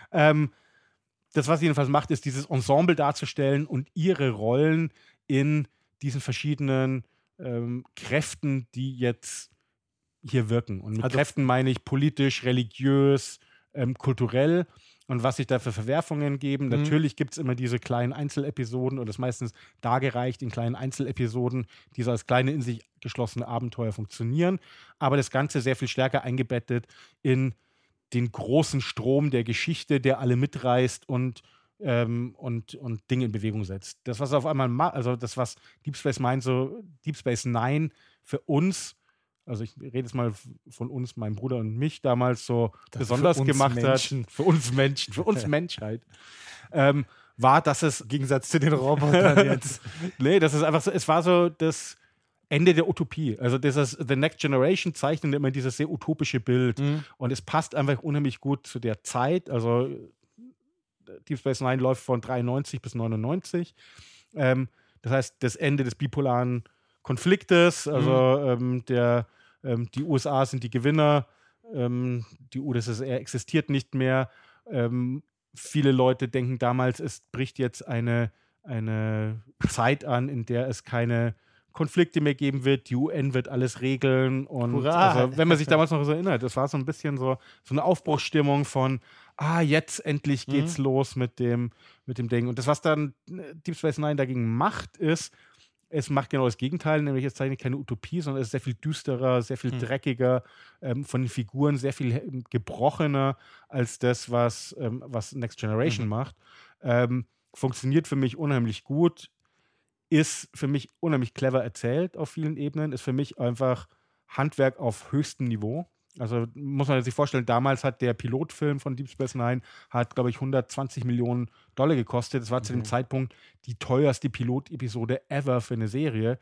A: Das, was sie jedenfalls macht, ist, dieses Ensemble darzustellen und ihre Rollen in diesen verschiedenen Kräften, die jetzt hier wirken. Und mit Kräften meine ich politisch, religiös, kulturell und was sich da für Verwerfungen geben. Natürlich gibt es immer diese kleinen Einzelepisoden und das meistens dargereicht in kleinen Einzelepisoden, die so als kleine in sich geschlossene Abenteuer funktionieren, aber das Ganze sehr viel stärker eingebettet in den großen Strom der Geschichte, der alle mitreißt und Dinge in Bewegung setzt. Das, was auf einmal also das, was Deep Space Nine für uns, also ich rede jetzt mal von uns, meinem Bruder und mich damals so das besonders gemacht
B: Menschen.
A: hat, für uns Menschen, für uns Menschheit, war, dass es
B: im Gegensatz zu den Robotern jetzt.
A: Nee, das ist einfach so, es war so das Ende der Utopie. Also dieses The Next Generation zeichnet immer dieses sehr utopische Bild und es passt einfach unheimlich gut zu der Zeit. Also Deep Space Nine läuft von 93 bis 99. Das heißt, das Ende des bipolaren Konfliktes, also die USA sind die Gewinner, die UdSSR existiert nicht mehr. Viele Leute denken damals, es bricht jetzt eine Zeit an, in der es keine Konflikte mehr geben wird, die UN wird alles regeln und also, wenn man sich damals noch so erinnert, das war so ein bisschen so eine Aufbruchsstimmung von jetzt endlich geht's los mit dem Ding. Und das, was dann Deep Space Nine dagegen macht, ist, es macht genau das Gegenteil, nämlich es zeichnet keine Utopie, sondern es ist sehr viel düsterer, sehr viel dreckiger, von den Figuren sehr viel gebrochener als das, was Next Generation macht. Funktioniert für mich unheimlich gut, ist für mich unheimlich clever erzählt auf vielen Ebenen, ist für mich einfach Handwerk auf höchstem Niveau. Also muss man sich vorstellen, damals hat der Pilotfilm von Deep Space Nine, glaube ich, 120 Millionen Dollar gekostet. Das war zu dem Zeitpunkt die teuerste Pilotepisode ever für eine Serie.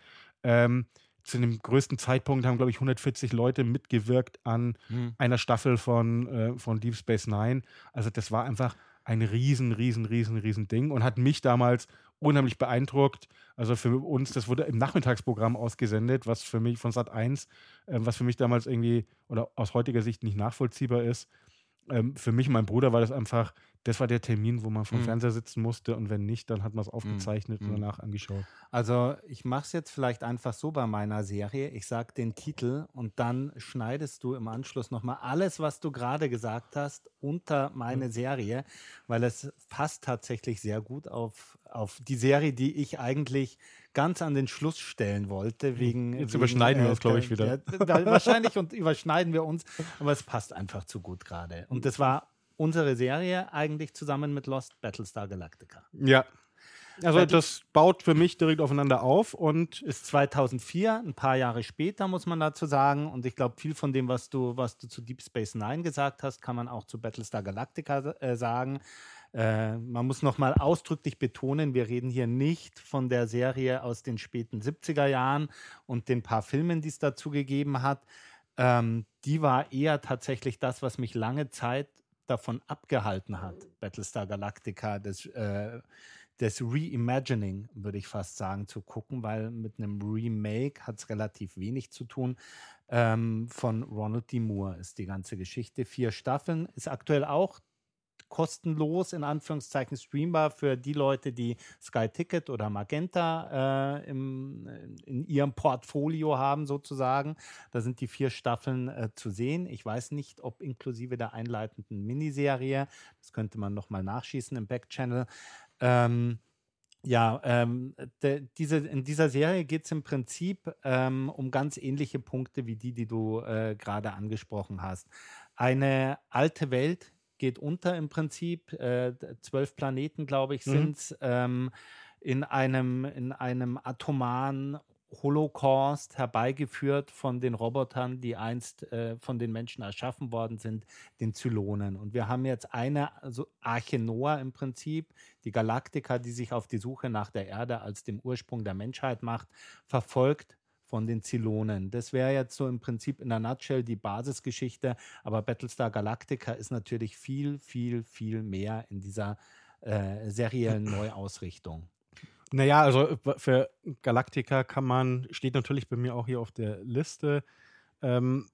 A: Zu dem größten Zeitpunkt haben, glaube ich, 140 Leute mitgewirkt an einer Staffel von Deep Space Nine. Also das war einfach ein riesen Ding und hat mich damals unheimlich beeindruckt. Also für uns, das wurde im Nachmittagsprogramm ausgesendet, was für mich von Sat.1, was für mich damals irgendwie oder aus heutiger Sicht nicht nachvollziehbar ist. Für mich und mein Bruder war das war der Termin, wo man vom Fernseher sitzen musste und wenn nicht, dann hat man es aufgezeichnet und danach angeschaut.
B: Also ich mache es jetzt vielleicht einfach so bei meiner Serie. Ich sage den Titel und dann schneidest du im Anschluss nochmal alles, was du gerade gesagt hast, unter meine Serie, weil es passt tatsächlich sehr gut auf die Serie, die ich eigentlich ganz an den Schluss stellen wollte.
A: Jetzt überschneiden wir uns, glaube ich, wieder.
B: Wahrscheinlich überschneiden wir uns, aber es passt einfach zu gut gerade. Und das war unsere Serie eigentlich zusammen mit Lost Battlestar Galactica.
A: Ja. Also das baut für mich direkt aufeinander auf und
B: ist 2004, ein paar Jahre später, muss man dazu sagen. Und ich glaube, viel von dem, was du zu Deep Space Nine gesagt hast, kann man auch zu Battlestar Galactica sagen. Man muss nochmal ausdrücklich betonen, wir reden hier nicht von der Serie aus den späten 70er Jahren und den paar Filmen, die es dazu gegeben hat. Die war eher tatsächlich das, was mich lange Zeit davon abgehalten hat, Battlestar Galactica, das Reimagining, würde ich fast sagen, zu gucken, weil mit einem Remake hat es relativ wenig zu tun. Von Ronald D. Moore ist die ganze Geschichte. 4 Staffeln, ist aktuell auch kostenlos, in Anführungszeichen, streambar für die Leute, die Sky Ticket oder Magenta in ihrem Portfolio haben, sozusagen. Da sind die 4 Staffeln zu sehen. Ich weiß nicht, ob inklusive der einleitenden Miniserie. Das könnte man nochmal nachschießen im Backchannel. In dieser Serie geht es im Prinzip um ganz ähnliche Punkte wie die du gerade angesprochen hast. Eine alte Welt geht unter im Prinzip. 12 Planeten, glaube ich, sind es. In einem atomaren Holocaust herbeigeführt von den Robotern, die einst von den Menschen erschaffen worden sind, den Zylonen. Und wir haben jetzt eine Arche Noah im Prinzip, die Galaktika, die sich auf die Suche nach der Erde als dem Ursprung der Menschheit macht, verfolgt von den Zylonen. Das wäre jetzt so im Prinzip in der Nutshell die Basisgeschichte, aber Battlestar Galactica ist natürlich viel, viel, viel mehr in dieser seriellen Neuausrichtung.
A: Naja, also für Galactica steht natürlich bei mir auch hier auf der Liste, kann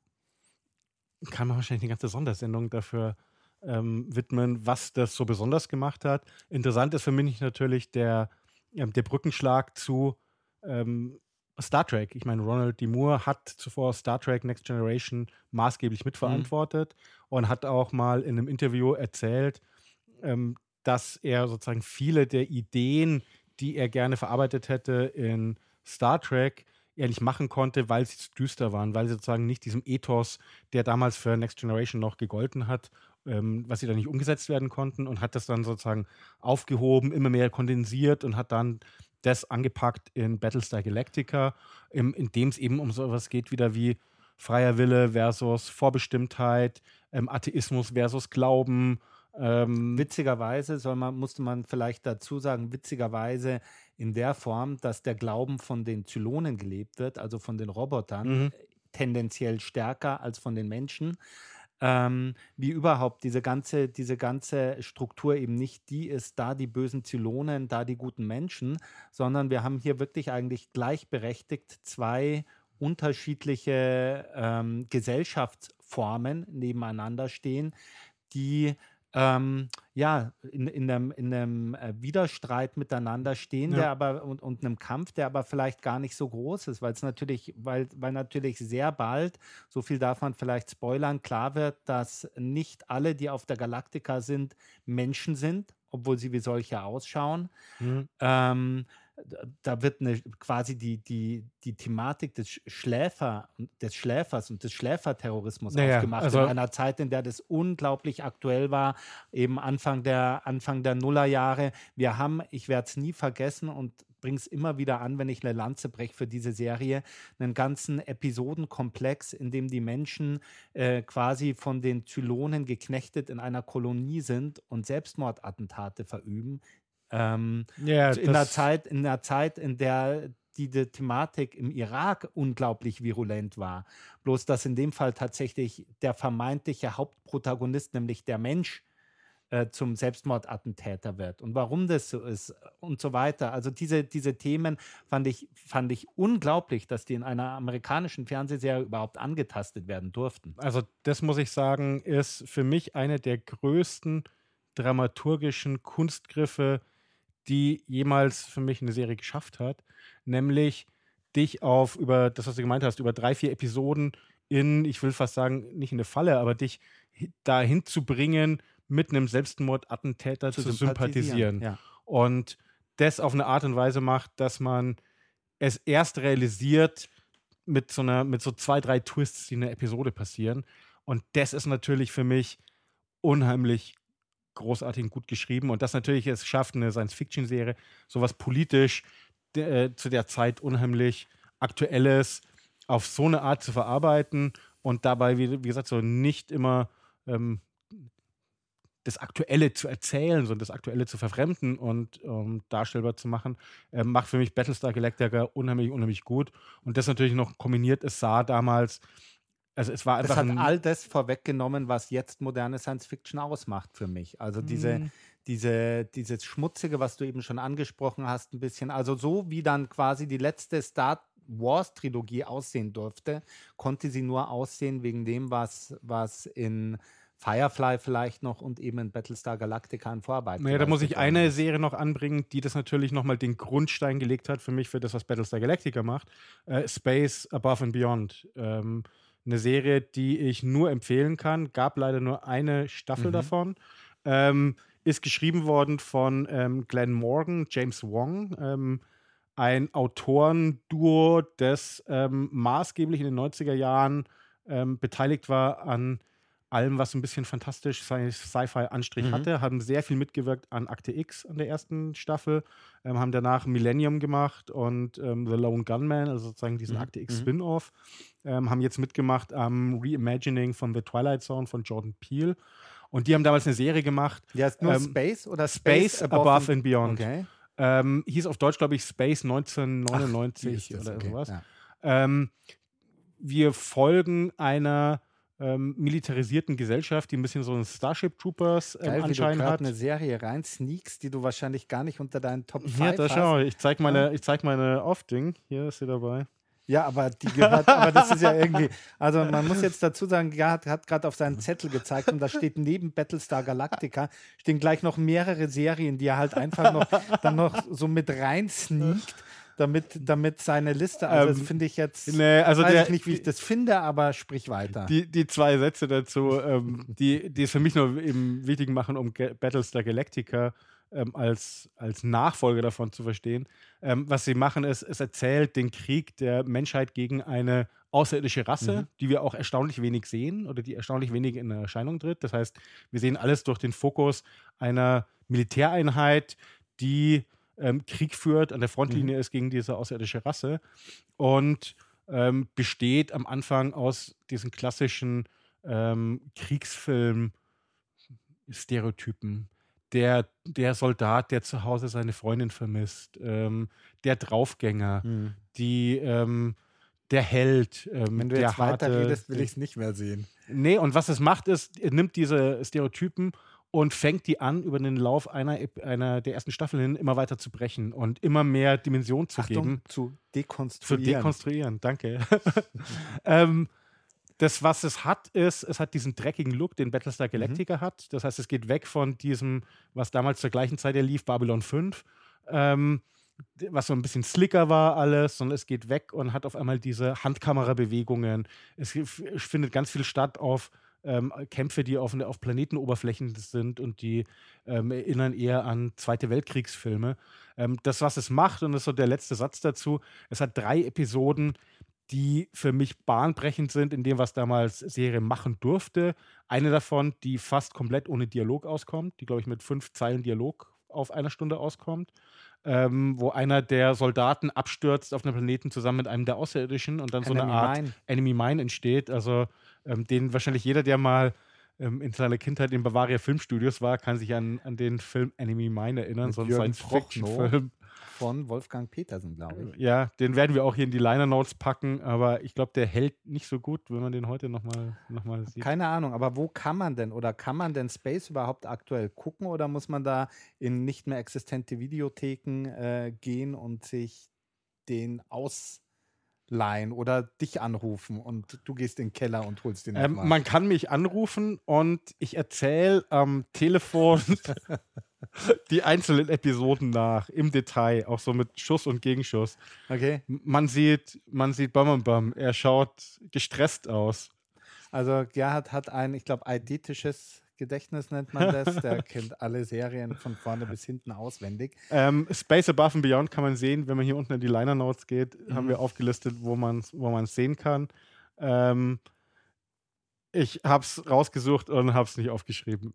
A: man wahrscheinlich eine ganze Sondersendung dafür widmen, was das so besonders gemacht hat. Interessant ist für mich natürlich der Brückenschlag zu Star Trek. Ich meine, Ronald D. Moore hat zuvor Star Trek Next Generation maßgeblich mitverantwortet und hat auch mal in einem Interview erzählt, dass er sozusagen viele der Ideen, die er gerne verarbeitet hätte in Star Trek, ehrlich machen konnte, weil sie zu düster waren, weil sie sozusagen nicht diesem Ethos, der damals für Next Generation noch gegolten hat, was sie dann nicht umgesetzt werden konnten, und hat das dann sozusagen aufgehoben, immer mehr kondensiert und hat dann das angepackt in Battlestar Galactica, in dem es eben um sowas geht wieder wie freier Wille versus Vorbestimmtheit, Atheismus versus Glauben.
B: Witzigerweise musste man vielleicht dazu sagen, witzigerweise in der Form, dass der Glauben von den Zylonen gelebt wird, also von den Robotern, tendenziell stärker als von den Menschen. Wie überhaupt diese ganze Struktur eben nicht die ist, da die bösen Zylonen, da die guten Menschen, sondern wir haben hier wirklich eigentlich gleichberechtigt 2 unterschiedliche Gesellschaftsformen nebeneinander stehen, die in einem Widerstreit miteinander stehen, der aber und einem Kampf, der aber vielleicht gar nicht so groß ist, weil natürlich sehr bald, so viel darf man vielleicht spoilern, klar wird, dass nicht alle, die auf der Galactica sind, Menschen sind, obwohl sie wie solche ausschauen. Da wird quasi die Thematik des Schläfers und des Schläferterrorismus aufgemacht,
A: also
B: in einer Zeit, in der das unglaublich aktuell war, eben Anfang der Nullerjahre. Ich werde es nie vergessen und bringe es immer wieder an, wenn ich eine Lanze breche für diese Serie, einen ganzen Episodenkomplex, in dem die Menschen quasi von den Zylonen geknechtet in einer Kolonie sind und Selbstmordattentate verüben. In der Zeit, in der die Thematik im Irak unglaublich virulent war. Bloß, dass in dem Fall tatsächlich der vermeintliche Hauptprotagonist, nämlich der Mensch, zum Selbstmordattentäter wird. Und warum das so ist und so weiter. Also diese Themen fand ich unglaublich, dass die in einer amerikanischen Fernsehserie überhaupt angetastet werden durften.
A: Also das muss ich sagen, ist für mich eine der größten dramaturgischen Kunstgriffe, die jemals für mich eine Serie geschafft hat, nämlich dich über das, was du gemeint hast, über 3, 4 Episoden ich will fast sagen, nicht in eine Falle, aber dich dahin zu bringen, mit einem Selbstmordattentäter zu sympathisieren.
B: Ja.
A: Und das auf eine Art und Weise macht, dass man es erst realisiert mit so 2, 3 Twists, die in der Episode passieren. Und das ist natürlich für mich unheimlich großartig und gut geschrieben, und das natürlich es schafft, eine Science-Fiction-Serie sowas politisch zu der Zeit unheimlich Aktuelles auf so eine Art zu verarbeiten und dabei, wie gesagt, so nicht immer das Aktuelle zu erzählen, sondern das Aktuelle zu verfremden und darstellbar zu machen, macht für mich Battlestar Galactica unheimlich, unheimlich gut. Und das natürlich noch kombiniert, es sah damals Also es war
B: Das
A: einfach
B: hat all das vorweggenommen, was jetzt moderne Science Fiction ausmacht für mich. Also dieses Schmutzige, was du eben schon angesprochen hast, ein bisschen. Also so wie dann quasi die letzte Star Wars Trilogie aussehen durfte, konnte sie nur aussehen wegen dem, was in Firefly vielleicht noch und eben in Battlestar Galactica an Vorarbeit
A: Naja, da muss ich
B: geleistet worden
A: eine
B: ist.
A: Serie noch anbringen, die das natürlich nochmal den Grundstein gelegt hat für mich, für das, was Battlestar Galactica macht. Space Above and Beyond. Eine Serie, die ich nur empfehlen kann. Gab leider nur eine Staffel davon. Ist geschrieben worden von Glenn Morgan, James Wong. Ein Autorenduo, das maßgeblich in den 90er Jahren beteiligt war an allem, was so ein bisschen fantastisch Sci-Fi-Anstrich hatte, haben sehr viel mitgewirkt an Akte X an der ersten Staffel, haben danach Millennium gemacht und The Lone Gunman, also sozusagen diesen Akte X Spin-Off, haben jetzt mitgemacht am Reimagining von The Twilight Zone von Jordan Peele und die haben damals eine Serie gemacht.
B: Die heißt nur Space oder
A: Space Above and Beyond.
B: Okay.
A: Hieß auf Deutsch, glaube ich, Space 1999 oder sowas.
B: Ja.
A: Wir folgen einer militarisierten Gesellschaft, die ein bisschen so einen Starship Troopers
B: Geil,
A: Anschein
B: wie du
A: hat.
B: eine Serie rein sneakst, die du wahrscheinlich gar nicht unter deinen Top 5
A: Ja, da
B: hast.
A: schau, ich zeig meine Off-Ding. Hier ist sie dabei.
B: Ja, aber die gehört, aber das ist ja irgendwie, also man muss jetzt dazu sagen, Gerhard hat gerade auf seinen Zettel gezeigt und da steht neben Battlestar Galactica, stehen gleich noch mehrere Serien, die er halt einfach noch so mit rein sneakt, damit seine Liste, also das finde ich jetzt,
A: also
B: weiß ich nicht, wie ich das finde, aber sprich weiter.
A: Die zwei Sätze dazu, die es für mich nur eben wichtig machen, um Battlestar Galactica als Nachfolger davon zu verstehen. Was sie machen, ist, es erzählt den Krieg der Menschheit gegen eine außerirdische Rasse, die wir auch erstaunlich wenig sehen oder die erstaunlich wenig in Erscheinung tritt. Das heißt, wir sehen alles durch den Fokus einer Militäreinheit, die Krieg führt, an der Frontlinie ist gegen diese außerirdische Rasse und besteht am Anfang aus diesen klassischen Kriegsfilm-Stereotypen. Der Soldat, der zu Hause seine Freundin vermisst, der Draufgänger, der Held,
B: Wenn du
A: der
B: jetzt weiter
A: harte,
B: redest, will ich es nicht mehr sehen.
A: Nee, und was es macht, ist, es nimmt diese Stereotypen und fängt die an, über den Lauf einer der ersten Staffeln hin immer weiter zu brechen und immer mehr Dimension zu geben.
B: Zu
A: Zu dekonstruieren, danke. Das, was es hat, ist, es hat diesen dreckigen Look, den Battlestar Galactica hat. Das heißt, es geht weg von diesem, was damals zur gleichen Zeit ja lief, Babylon 5, was so ein bisschen slicker war alles, sondern es geht weg und hat auf einmal diese Handkamerabewegungen. Es findet ganz viel statt auf Kämpfe, die auf Planetenoberflächen sind und die erinnern eher an Zweite Weltkriegsfilme. Das, was es macht, und das ist so der letzte Satz dazu, es hat 3 Episoden, die für mich bahnbrechend sind in dem, was damals Serie machen durfte. Eine davon, die fast komplett ohne Dialog auskommt, die, glaube ich, mit 5 Zeilen Dialog auf einer Stunde auskommt, wo einer der Soldaten abstürzt auf einem Planeten zusammen mit einem der Außerirdischen und dann so eine Art Enemy Mine entsteht. Also den wahrscheinlich jeder, der mal in seiner Kindheit in Bavaria Filmstudios war, kann sich an den Film Enemy Mine erinnern,
B: mit
A: so ein
B: Jürgen
A: Science-Fiction-Film.
B: Von Wolfgang Petersen, glaube ich.
A: Ja, den werden wir auch hier in die Liner Notes packen, aber ich glaube, der hält nicht so gut, wenn man den heute noch mal sieht.
B: Keine Ahnung, aber wo kann man denn Space überhaupt aktuell gucken oder muss man da in nicht mehr existente Videotheken gehen und sich den ausleihen oder dich anrufen und du gehst in den Keller und holst den nochmal?
A: Man kann mich anrufen und ich erzähle am Telefon die einzelnen Episoden nach, im Detail, auch so mit Schuss und Gegenschuss.
B: Okay.
A: Man sieht Bam, er schaut gestresst aus.
B: Also Gerhard hat ein, ich glaube, eidetisches Gedächtnis nennt man das. Der kennt alle Serien von vorne bis hinten auswendig.
A: Space Above and Beyond kann man sehen, wenn man hier unten in die Liner Notes geht, haben wir aufgelistet, wo man es sehen kann. Ich habe es rausgesucht und habe es nicht aufgeschrieben.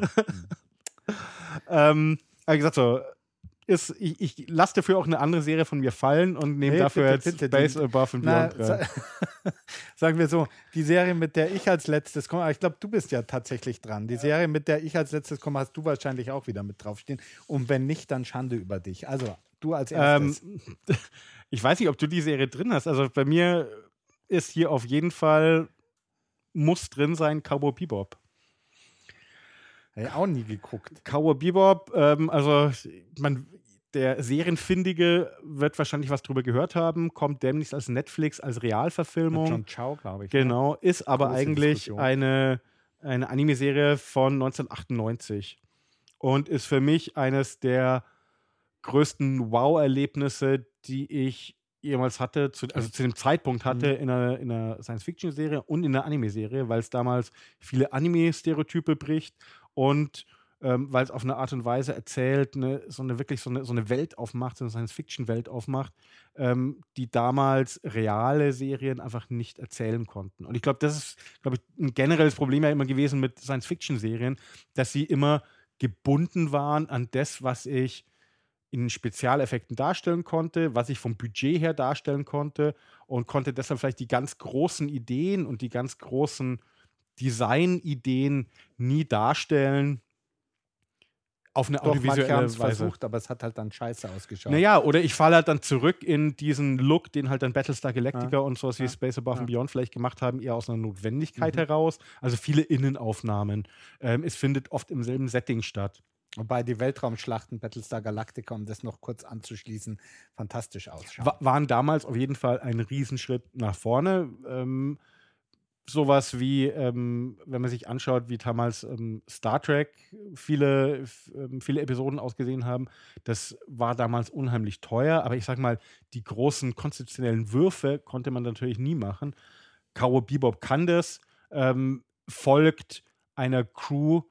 A: Wie gesagt, so, ich lasse dafür auch eine andere Serie von mir fallen und nehme dafür
B: bitte,
A: jetzt Space Above and Beyond rein.
B: Sagen wir so, die Serie, mit der ich als letztes komme, aber ich glaube, du bist ja tatsächlich dran. Die Serie, mit der ich als letztes komme, hast du wahrscheinlich auch wieder mit draufstehen. Und wenn nicht, dann Schande über dich. Also, du als erstes.
A: Ich weiß nicht, ob du die Serie drin hast. Also bei mir ist hier auf jeden Fall muss drin sein, Cowboy Bebop.
B: Habe ich auch nie geguckt.
A: Cowboy Bebop, der Serienfindige wird wahrscheinlich was drüber gehört haben, kommt demnächst als Netflix, als Realverfilmung.
B: John Chow, glaube ich.
A: Genau, ist aber
B: Große
A: eigentlich
B: Diskussion.
A: eine Anime-Serie von 1998 und ist für mich eines der größten Wow-Erlebnisse, die ich jemals hatte, zu dem Zeitpunkt hatte in einer Science-Fiction-Serie und in einer Anime-Serie, weil es damals viele Anime-Stereotype bricht und weil es auf eine Art und Weise erzählt, so eine Welt aufmacht, so eine Science-Fiction-Welt aufmacht, die damals reale Serien einfach nicht erzählen konnten. Und ich glaube, das ist, ein generelles Problem ja immer gewesen mit Science-Fiction-Serien, dass sie immer gebunden waren an das, was ich in Spezialeffekten darstellen konnte, was ich vom Budget her darstellen konnte und konnte deshalb vielleicht die ganz großen Ideen und die ganz großen Design-Ideen nie darstellen auf eine audiovisuelle Weise.
B: Versucht, aber es hat halt dann scheiße ausgeschaut.
A: Naja, oder ich falle halt dann zurück in diesen Look, den halt dann Battlestar Galactica und sowas wie Space Above and Beyond vielleicht gemacht haben, eher aus einer Notwendigkeit heraus. Also viele Innenaufnahmen. Es findet oft im selben Setting statt.
B: Wobei die Weltraumschlachten Battlestar Galactica, um das noch kurz anzuschließen, fantastisch ausschauen.
A: Waren damals auf jeden Fall ein Riesenschritt nach vorne. Sowas wie, wenn man sich anschaut, wie damals Star Trek viele Episoden ausgesehen haben, das war damals unheimlich teuer, aber ich sag mal, die großen konzeptionellen Würfe konnte man natürlich nie machen. Cowboy Bebop kann das, folgt einer Crew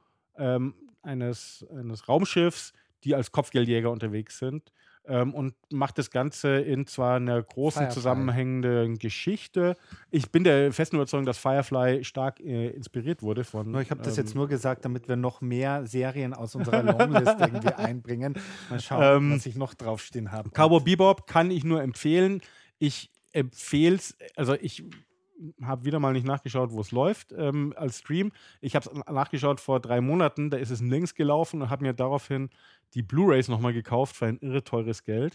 A: eines Raumschiffs, die als Kopfgeldjäger unterwegs sind, und macht das Ganze in zwar einer großen zusammenhängenden Geschichte. Ich bin der festen Überzeugung, dass Firefly stark inspiriert wurde von.
B: Ich habe das jetzt nur gesagt, damit wir noch mehr Serien aus unserer Longlist irgendwie einbringen. Mal schauen, was ich noch draufstehen habe.
A: Cowboy Bebop kann ich nur empfehlen. Ich empfehle es, also ich habe wieder mal nicht nachgeschaut, wo es läuft als Stream. Ich habe es nachgeschaut vor 3 Monaten, da ist es links gelaufen und habe mir daraufhin die Blu-Rays nochmal gekauft für ein irre teures Geld.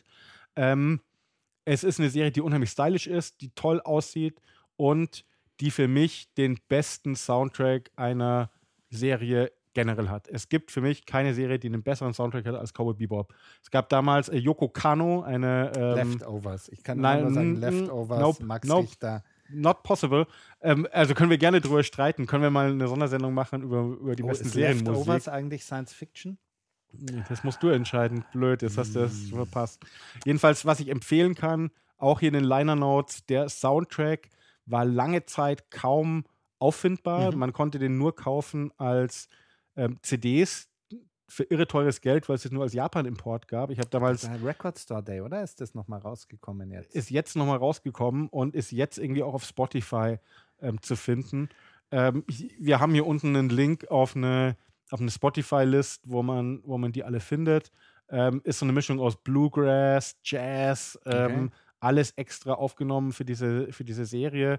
A: Es ist eine Serie, die unheimlich stylisch ist, die toll aussieht und die für mich den besten Soundtrack einer Serie generell hat. Es gibt für mich keine Serie, die einen besseren Soundtrack hat als Cowboy Bebop. Es gab damals Yoko Kanno, eine
B: Leftovers. Ich kann nur sagen, Leftovers, Max Richter.
A: Not possible. Also können wir gerne drüber streiten. Können wir mal eine Sondersendung machen über die besten Serienmusik.
B: Leftovers eigentlich Science Fiction?
A: Das musst du entscheiden. Blöd, jetzt hast du das verpasst. Jedenfalls, was ich empfehlen kann, auch hier in den Liner Notes, der Soundtrack war lange Zeit kaum auffindbar. Man konnte den nur kaufen als CDs für irre teures Geld, weil es nur als Japan-Import gab. Ich habe damals.
B: Das ist ein Record Store Day, oder? Ist das nochmal rausgekommen jetzt?
A: Ist jetzt nochmal rausgekommen und ist jetzt irgendwie auch auf Spotify zu finden. Wir haben hier unten einen Link auf eine Spotify-List, wo man die alle findet. Ist so eine Mischung aus Bluegrass, Jazz, alles extra aufgenommen für diese Serie.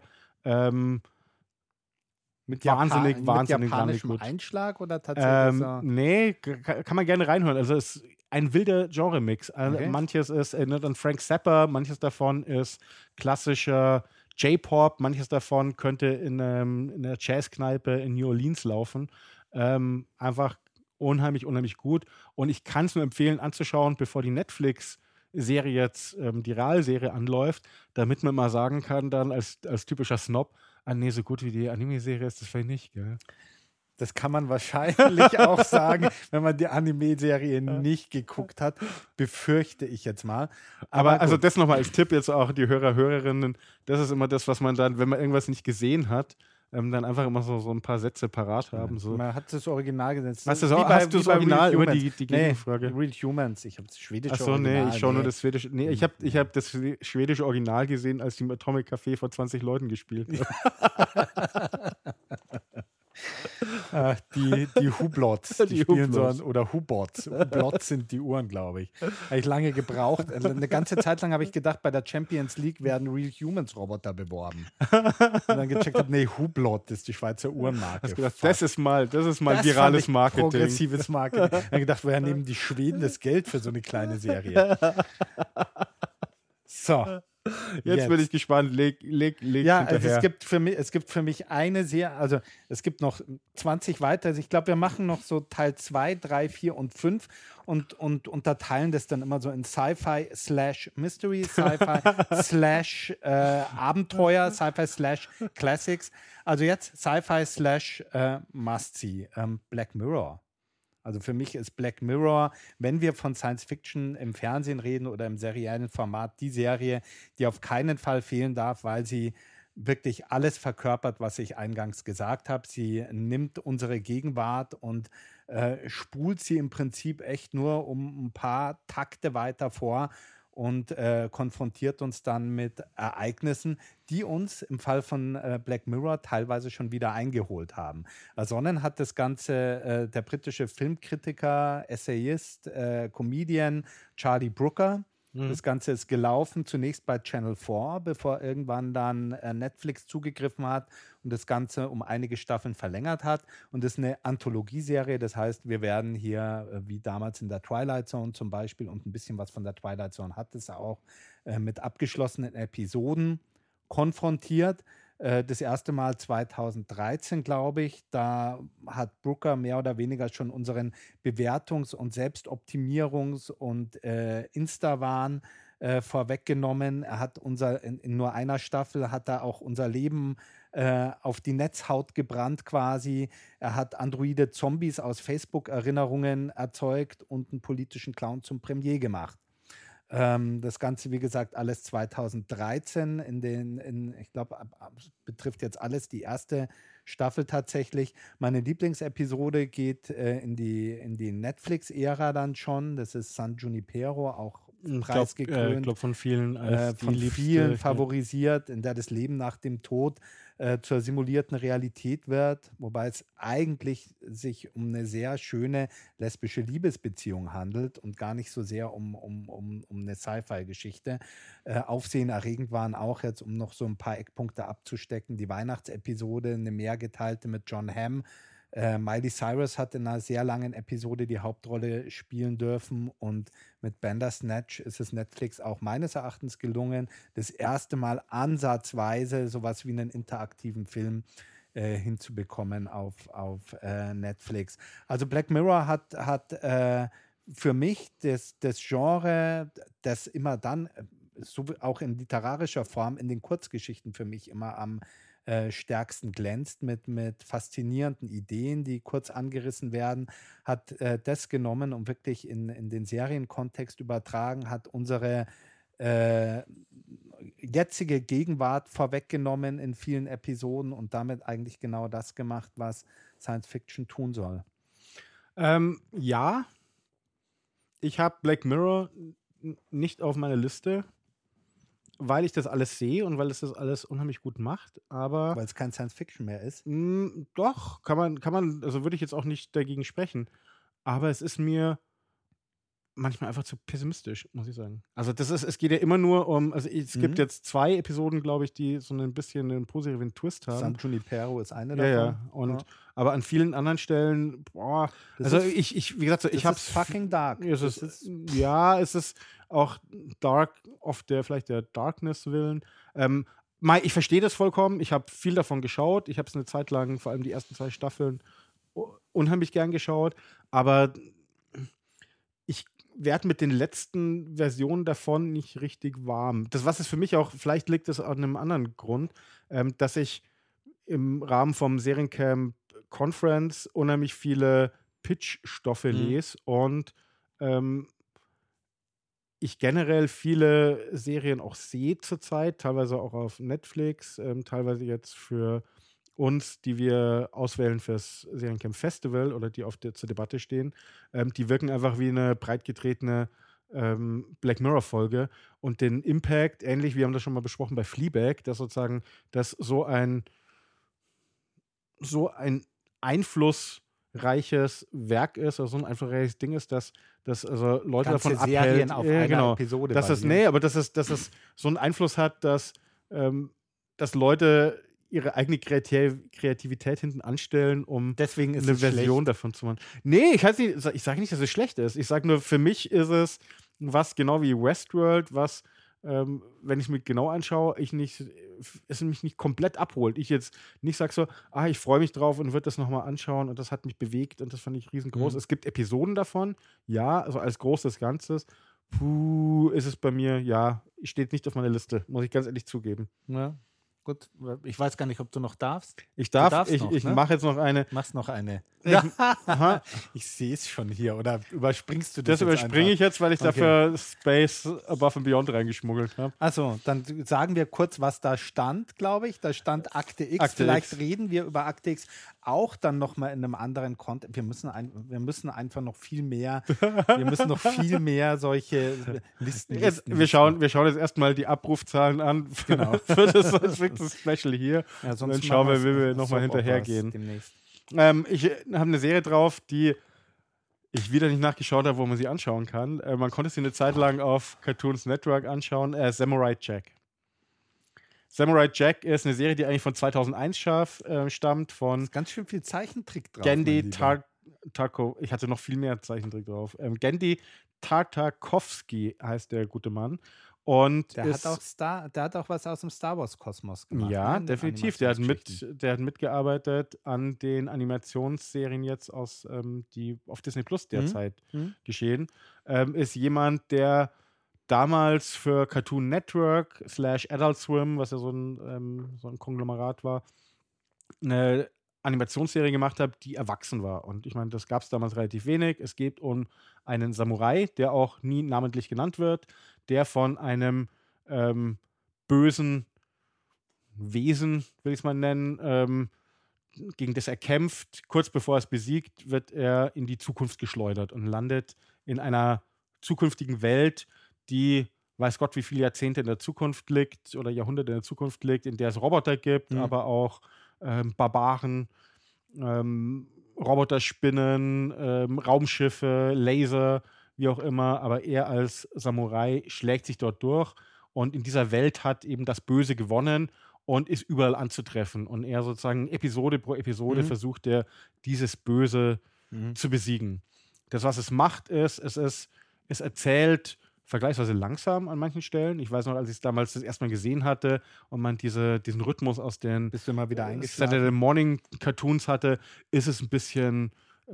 B: Mit
A: japanischem
B: gut. Einschlag oder tatsächlich so?
A: Nee, kann man gerne reinhören. Also es ist ein wilder Genre-Mix. Manches ist erinnert an Frank Zappa, manches davon ist klassischer J-Pop, manches davon könnte in einer Jazzkneipe in New Orleans laufen. Einfach unheimlich, unheimlich gut. Und ich kann es nur empfehlen, anzuschauen, bevor die Netflix-Serie jetzt, die Realserie anläuft, damit man mal sagen kann, dann als typischer Snob, nee, so gut wie die Anime-Serie ist das vielleicht nicht, gell?
B: Das kann man wahrscheinlich auch sagen, wenn man die Anime-Serie nicht geguckt hat, befürchte ich jetzt mal.
A: Aber also das nochmal als Tipp jetzt auch die Hörerinnen, das ist immer das, was man dann, wenn man irgendwas nicht gesehen hat, dann einfach immer so ein paar Sätze parat haben. So.
B: Man hat das Original gesetzt.
A: Hast du das Original über die Gegenfrage?
B: Real Humans. Ich habe das schwedische
A: Original. Achso, nee, ich schaue nur das schwedische. Nee, ich hab das schwedische Original gesehen, als die im Atomic Café vor 20 Leuten gespielt haben.
B: Die Hublots, die spielen so oder Hubots. Hublots sind die Uhren, glaube ich. Habe ich lange gebraucht. Eine ganze Zeit lang habe ich gedacht, bei der Champions League werden Real Humans Roboter beworben. Und dann gecheckt habe, nee, Hublot ist die Schweizer Uhrenmarke.
A: Hast gedacht, das ist mal virales Marketing.
B: Progressives Marketing. Dann habe ich gedacht, woher nehmen die Schweden das Geld für so eine kleine Serie? So.
A: Jetzt bin ich gespannt. Leg
B: Ja, also
A: hinterher.
B: es gibt für mich eine Serie, also es gibt noch 20 weitere. Also ich glaube, wir machen noch so Teil 2, 3, 4 und 5 und unterteilen das dann immer so in Sci-Fi / Mystery, Sci-Fi / Abenteuer, Sci-Fi / Classics. Also jetzt Sci-Fi / Must-See, Black Mirror. Also für mich ist Black Mirror, wenn wir von Science Fiction im Fernsehen reden oder im seriellen Format, die Serie, die auf keinen Fall fehlen darf, weil sie wirklich alles verkörpert, was ich eingangs gesagt habe. Sie nimmt unsere Gegenwart und spult sie im Prinzip echt nur um ein paar Takte weiter vor und konfrontiert uns dann mit Ereignissen, die uns im Fall von Black Mirror teilweise schon wieder eingeholt haben. Ersonnen hat das Ganze der britische Filmkritiker, Essayist, Comedian Charlie Brooker. Das Ganze ist gelaufen, zunächst bei Channel 4, bevor irgendwann dann Netflix zugegriffen hat und das Ganze um einige Staffeln verlängert hat. Und das ist eine Anthologieserie, das heißt, wir werden hier, wie damals in der Twilight Zone zum Beispiel, und ein bisschen was von der Twilight Zone hat es auch, mit abgeschlossenen Episoden konfrontiert. Das erste Mal 2013, glaube ich. Da hat Brooker mehr oder weniger schon unseren Bewertungs- und Selbstoptimierungs- und Insta-Wahn vorweggenommen. Er hat in nur einer Staffel hat er auch unser Leben auf die Netzhaut gebrannt quasi. Er hat androide Zombies aus Facebook-Erinnerungen erzeugt und einen politischen Clown zum Premier gemacht. Das Ganze, wie gesagt, alles 2013 ich glaube, betrifft jetzt alles die erste Staffel tatsächlich. Meine Lieblingsepisode geht in die Netflix-Ära dann schon. Das ist San Junipero, auch preisgekrönt.
A: Ich glaube, von vielen
B: von vielen favorisiert, in der das Leben nach dem Tod zur simulierten Realität wird, wobei es eigentlich sich um eine sehr schöne lesbische Liebesbeziehung handelt und gar nicht so sehr um eine Sci-Fi-Geschichte. Aufsehenerregend waren auch jetzt, um noch so ein paar Eckpunkte abzustecken, die Weihnachtsepisode, eine mehrgeteilte mit John Hamm. Miley Cyrus hat in einer sehr langen Episode die Hauptrolle spielen dürfen und mit Bandersnatch ist es Netflix auch meines Erachtens gelungen, das erste Mal ansatzweise sowas wie einen interaktiven Film hinzubekommen auf Netflix. Also Black Mirror hat für mich das Genre, das immer dann, so auch in literarischer Form, in den Kurzgeschichten für mich immer am stärksten glänzt mit faszinierenden Ideen, die kurz angerissen werden, hat das genommen und wirklich in den Serienkontext übertragen, hat unsere jetzige Gegenwart vorweggenommen in vielen Episoden und damit eigentlich genau das gemacht, was Science Fiction tun soll.
A: Ja, ich habe Black Mirror nicht auf meiner Liste, weil ich das alles sehe und weil es das alles unheimlich gut macht, aber
B: weil es kein Science Fiction mehr ist.
A: Doch, kann man, also würde ich jetzt auch nicht dagegen sprechen. Aber es ist mir manchmal einfach zu pessimistisch, muss ich sagen. Also es geht ja immer nur um, also es gibt jetzt 2 Episoden, glaube ich, die so ein bisschen einen positiven Twist haben.
B: San Junipero ist eine davon.
A: Ja. Und aber an vielen anderen Stellen, also wie gesagt, ich habe
B: es fucking dark.
A: Es ist auch dark auf vielleicht der Darkness willen. Ich verstehe das vollkommen. Ich habe viel davon geschaut. Ich habe es eine Zeit lang, vor allem die ersten 2 Staffeln, unheimlich gern geschaut. Aber ich werde mit den letzten Versionen davon nicht richtig warm. Das, was es für mich auch, vielleicht liegt es an einem anderen Grund, dass ich im Rahmen vom Seriencamp Conference unheimlich viele Pitch-Stoffe lese und ich generell viele Serien auch sehe zurzeit, teilweise auch auf Netflix, teilweise jetzt für uns, die wir auswählen fürs Seriencamp Festival oder die zur Debatte stehen, die wirken einfach wie eine breitgetretene Black Mirror-Folge und den Impact, ähnlich, wir haben das schon mal besprochen bei Fleabag, dass sozusagen das so ein einflussreiches Werk ist, oder so ein einflussreiches Ding ist, dass also Leute
B: ganze
A: davon
B: Serien
A: abhält,
B: auf einer Episode
A: dass es so einen Einfluss hat, dass Leute ihre eigene Kreativität hinten anstellen, um
B: deswegen ist
A: eine Version davon zu machen. Nee, ich sage nicht, dass es schlecht ist. Ich sage nur, für mich ist es was genau wie Westworld, was wenn ich es mir genau anschaue, es mich nicht komplett abholt. Ich jetzt nicht sage so, ich freue mich drauf und würde das nochmal anschauen und das hat mich bewegt und das fand ich riesengroß.
B: Mhm.
A: Es gibt Episoden davon, ja, also als großes Ganzes. Ist es bei mir, ja, steht nicht auf meiner Liste, muss ich ganz ehrlich zugeben.
B: Ja, gut. Ich weiß gar nicht, ob du noch darfst.
A: Ich
B: Du
A: darf,
B: darfst noch,
A: ich
B: ne?
A: mache jetzt noch eine.
B: Machst noch eine.
A: Ich, aha,
B: Ich sehe es schon hier. Oder überspringst du
A: das
B: das jetzt
A: überspringe ich
B: einfach?
A: jetzt, weil ich
B: Okay.
A: dafür Space Above and Beyond reingeschmuggelt habe.
B: Also, dann sagen wir kurz, was da stand, glaube ich. Da stand Akte X.
A: Akte
B: Vielleicht
A: X.
B: reden wir über Akte X auch dann nochmal in einem anderen Kontext. Wir müssen einfach noch viel mehr, solche Listen.
A: Wir schauen jetzt erstmal die Abrufzahlen an
B: Genau.
A: für das Special hier.
B: Ja,
A: Und dann schauen wir, wie wir nochmal hinterhergehen.
B: Demnächst.
A: Ich habe eine Serie drauf, die ich wieder nicht nachgeschaut habe, wo man sie anschauen kann. Man konnte sie eine Zeit lang auf Cartoons Network anschauen. Samurai Jack. Samurai Jack ist eine Serie, die eigentlich von 2001 stammt, von
B: Ganz schön viel Zeichentrick drauf.
A: Gendy Tartakovsky. Ich hatte noch viel mehr Zeichentrick drauf. Gendy Tartakovsky heißt der gute Mann. Und
B: der hat auch was aus dem Star Wars Kosmos gemacht.
A: Ja,
B: ne?
A: definitiv. Der hat mitgearbeitet an den Animationsserien jetzt die auf Disney Plus derzeit geschehen. Ist jemand, der damals für Cartoon Network / Adult Swim, was ja so ein Konglomerat war, eine Animationsserie gemacht hat, die erwachsen war. Und ich meine, das gab es damals relativ wenig. Es geht um einen Samurai, der auch nie namentlich genannt wird, der von einem bösen Wesen, will ich es mal nennen, gegen das er kämpft. Kurz bevor er es besiegt, wird er in die Zukunft geschleudert und landet in einer zukünftigen Welt, die weiß Gott, wie viele Jahrzehnte in der Zukunft liegt oder Jahrhunderte in der Zukunft liegt, in der es Roboter gibt, aber auch Barbaren, Roboterspinnen, Raumschiffe, Laser, wie auch immer. Aber er als Samurai schlägt sich dort durch und in dieser Welt hat eben das Böse gewonnen und ist überall anzutreffen. Und er sozusagen Episode pro Episode versucht er, dieses Böse zu besiegen. Das, was es macht, es erzählt vergleichsweise langsam an manchen Stellen. Ich weiß noch, als ich es damals das erste Mal gesehen hatte und man diesen Rhythmus aus den
B: Bist du immer wieder eingeschlafen?
A: Saturday Morning Cartoons hatte, ist es ein bisschen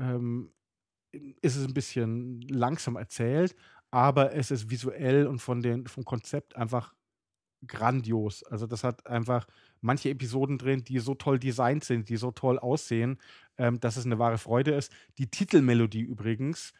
A: langsam erzählt, aber es ist visuell und vom Konzept einfach grandios. Also das hat einfach manche Episoden drin, die so toll designt sind, die so toll aussehen, dass es eine wahre Freude ist. Die Titelmelodie übrigens,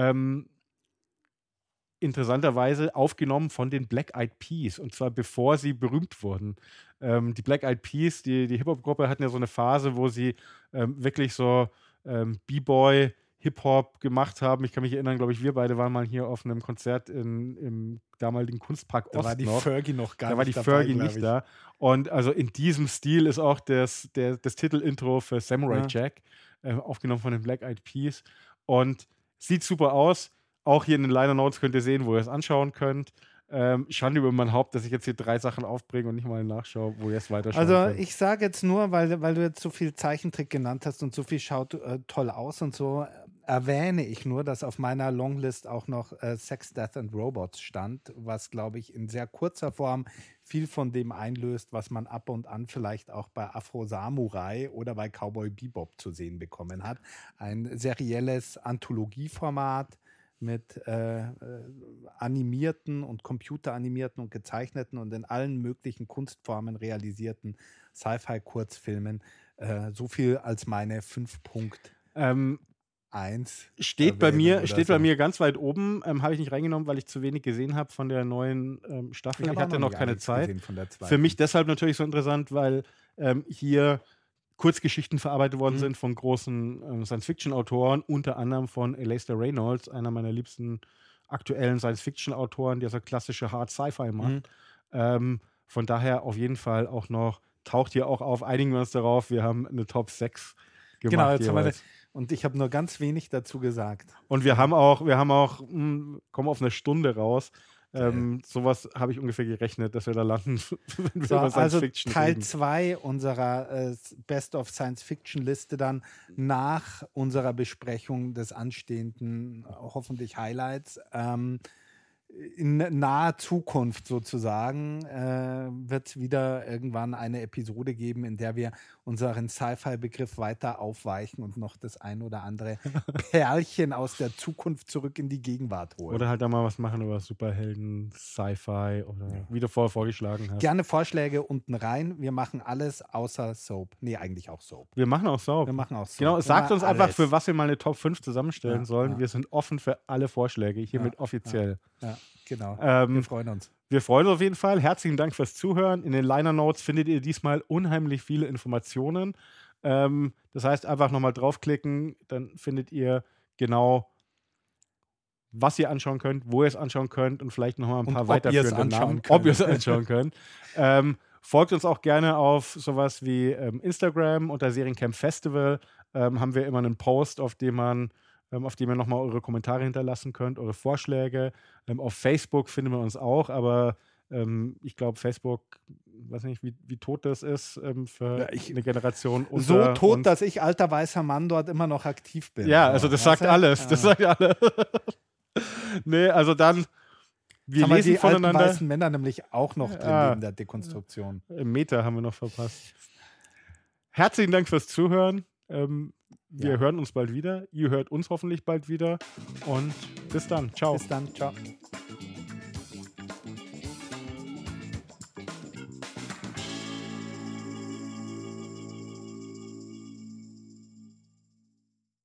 A: interessanterweise aufgenommen von den Black Eyed Peas, und zwar bevor sie berühmt wurden. Die Black Eyed Peas, die Hip-Hop-Gruppe, hatten ja so eine Phase, wo sie wirklich so B-Boy, Hip-Hop gemacht haben. Ich kann mich erinnern, glaube ich, wir beide waren mal hier auf einem Konzert im damaligen Kunstpark Ost.
B: Da war die Fergie noch gar nicht
A: Da war die Fergie nicht da. Und also in diesem Stil ist auch das Titelintro für Samurai Jack aufgenommen von den Black Eyed Peas. Und sieht super aus. Auch hier in den Liner Notes könnt ihr sehen, wo ihr es anschauen könnt. Schande über mein Haupt, dass ich jetzt hier 3 Sachen aufbringe und nicht mal nachschaue, wo ihr es weiterschauen könnt.
B: Also ich sage jetzt nur, weil du jetzt so viel Zeichentrick genannt hast und so viel schaut toll aus und so, erwähne ich nur, dass auf meiner Longlist auch noch Sex, Death and Robots stand, was, glaube ich, in sehr kurzer Form viel von dem einlöst, was man ab und an vielleicht auch bei Afro Samurai oder bei Cowboy Bebop zu sehen bekommen hat. Ein serielles Anthologieformat mit animierten und computeranimierten und gezeichneten und in allen möglichen Kunstformen realisierten Sci-Fi-Kurzfilmen. So viel als meine 5.1.
A: Steht bei mir ganz weit oben. Habe ich nicht reingenommen, weil ich zu wenig gesehen habe von der neuen Staffel. Ich hatte noch keine Zeit. Für mich deshalb natürlich so interessant, weil hier Kurzgeschichten verarbeitet worden sind von großen Science-Fiction-Autoren, unter anderem von Alastair Reynolds, einer meiner liebsten aktuellen Science-Fiction-Autoren, der so klassische Hard Sci-Fi macht. Von daher auf jeden Fall auch noch, taucht hier auch auf, einigen wir uns darauf, wir haben eine Top 6 gemacht.
B: Genau, jetzt haben wir und ich habe nur ganz wenig dazu gesagt.
A: Und wir haben auch kommen auf eine Stunde raus. Sowas habe ich ungefähr gerechnet, dass wir da landen, wenn wir über Science Fiction
B: Teil
A: reden.
B: 2 unserer Best of Science Fiction Liste dann nach unserer Besprechung des anstehenden, hoffentlich Highlights. in naher Zukunft sozusagen wird es wieder irgendwann eine Episode geben, in der wir unseren Sci-Fi-Begriff weiter aufweichen und noch das ein oder andere Perlchen aus der Zukunft zurück in die Gegenwart holen.
A: Oder halt da mal was machen über Superhelden, Sci-Fi oder wie du vorher vorgeschlagen hast.
B: Gerne Vorschläge unten rein. Wir machen alles außer Soap. Nee, eigentlich auch Soap.
A: Wir machen auch Soap.
B: Wir machen auch Soap.
A: Genau, sagt uns
B: alles.
A: einfach, für was wir mal eine Top 5 zusammenstellen
B: Ja,
A: sollen.
B: ja.
A: Wir sind offen für alle Vorschläge, hiermit offiziell.
B: Ja, genau.
A: Wir
B: freuen uns.
A: Wir freuen uns auf jeden Fall. Herzlichen Dank fürs Zuhören. In den Liner Notes findet ihr diesmal unheimlich viele Informationen. Das heißt, einfach nochmal draufklicken, dann findet ihr genau, was ihr anschauen könnt, wo ihr es anschauen könnt und vielleicht nochmal ein paar weiterführende Namen, ob ihr es anschauen könnt. Folgt uns auch gerne auf sowas wie Instagram unter Seriencamp Festival. Haben wir immer einen Post, auf dem ihr nochmal eure Kommentare hinterlassen könnt, eure Vorschläge. Auf Facebook finden wir uns auch, aber ich glaube, Facebook, weiß nicht, wie tot das ist für eine Generation.
B: So tot, uns. Dass ich, alter weißer Mann, dort immer noch aktiv bin.
A: Ja, also das sagt alles. Das sagt alles. Nee, also dann, wir lesen
B: die
A: voneinander.
B: Alten weißen Männer nämlich auch noch drin neben der Dekonstruktion.
A: Im Meta haben wir noch verpasst. Herzlichen Dank fürs Zuhören. Wir hören uns bald wieder. Ihr hört uns hoffentlich bald wieder. Und bis dann. Ciao.
B: Bis dann. Ciao.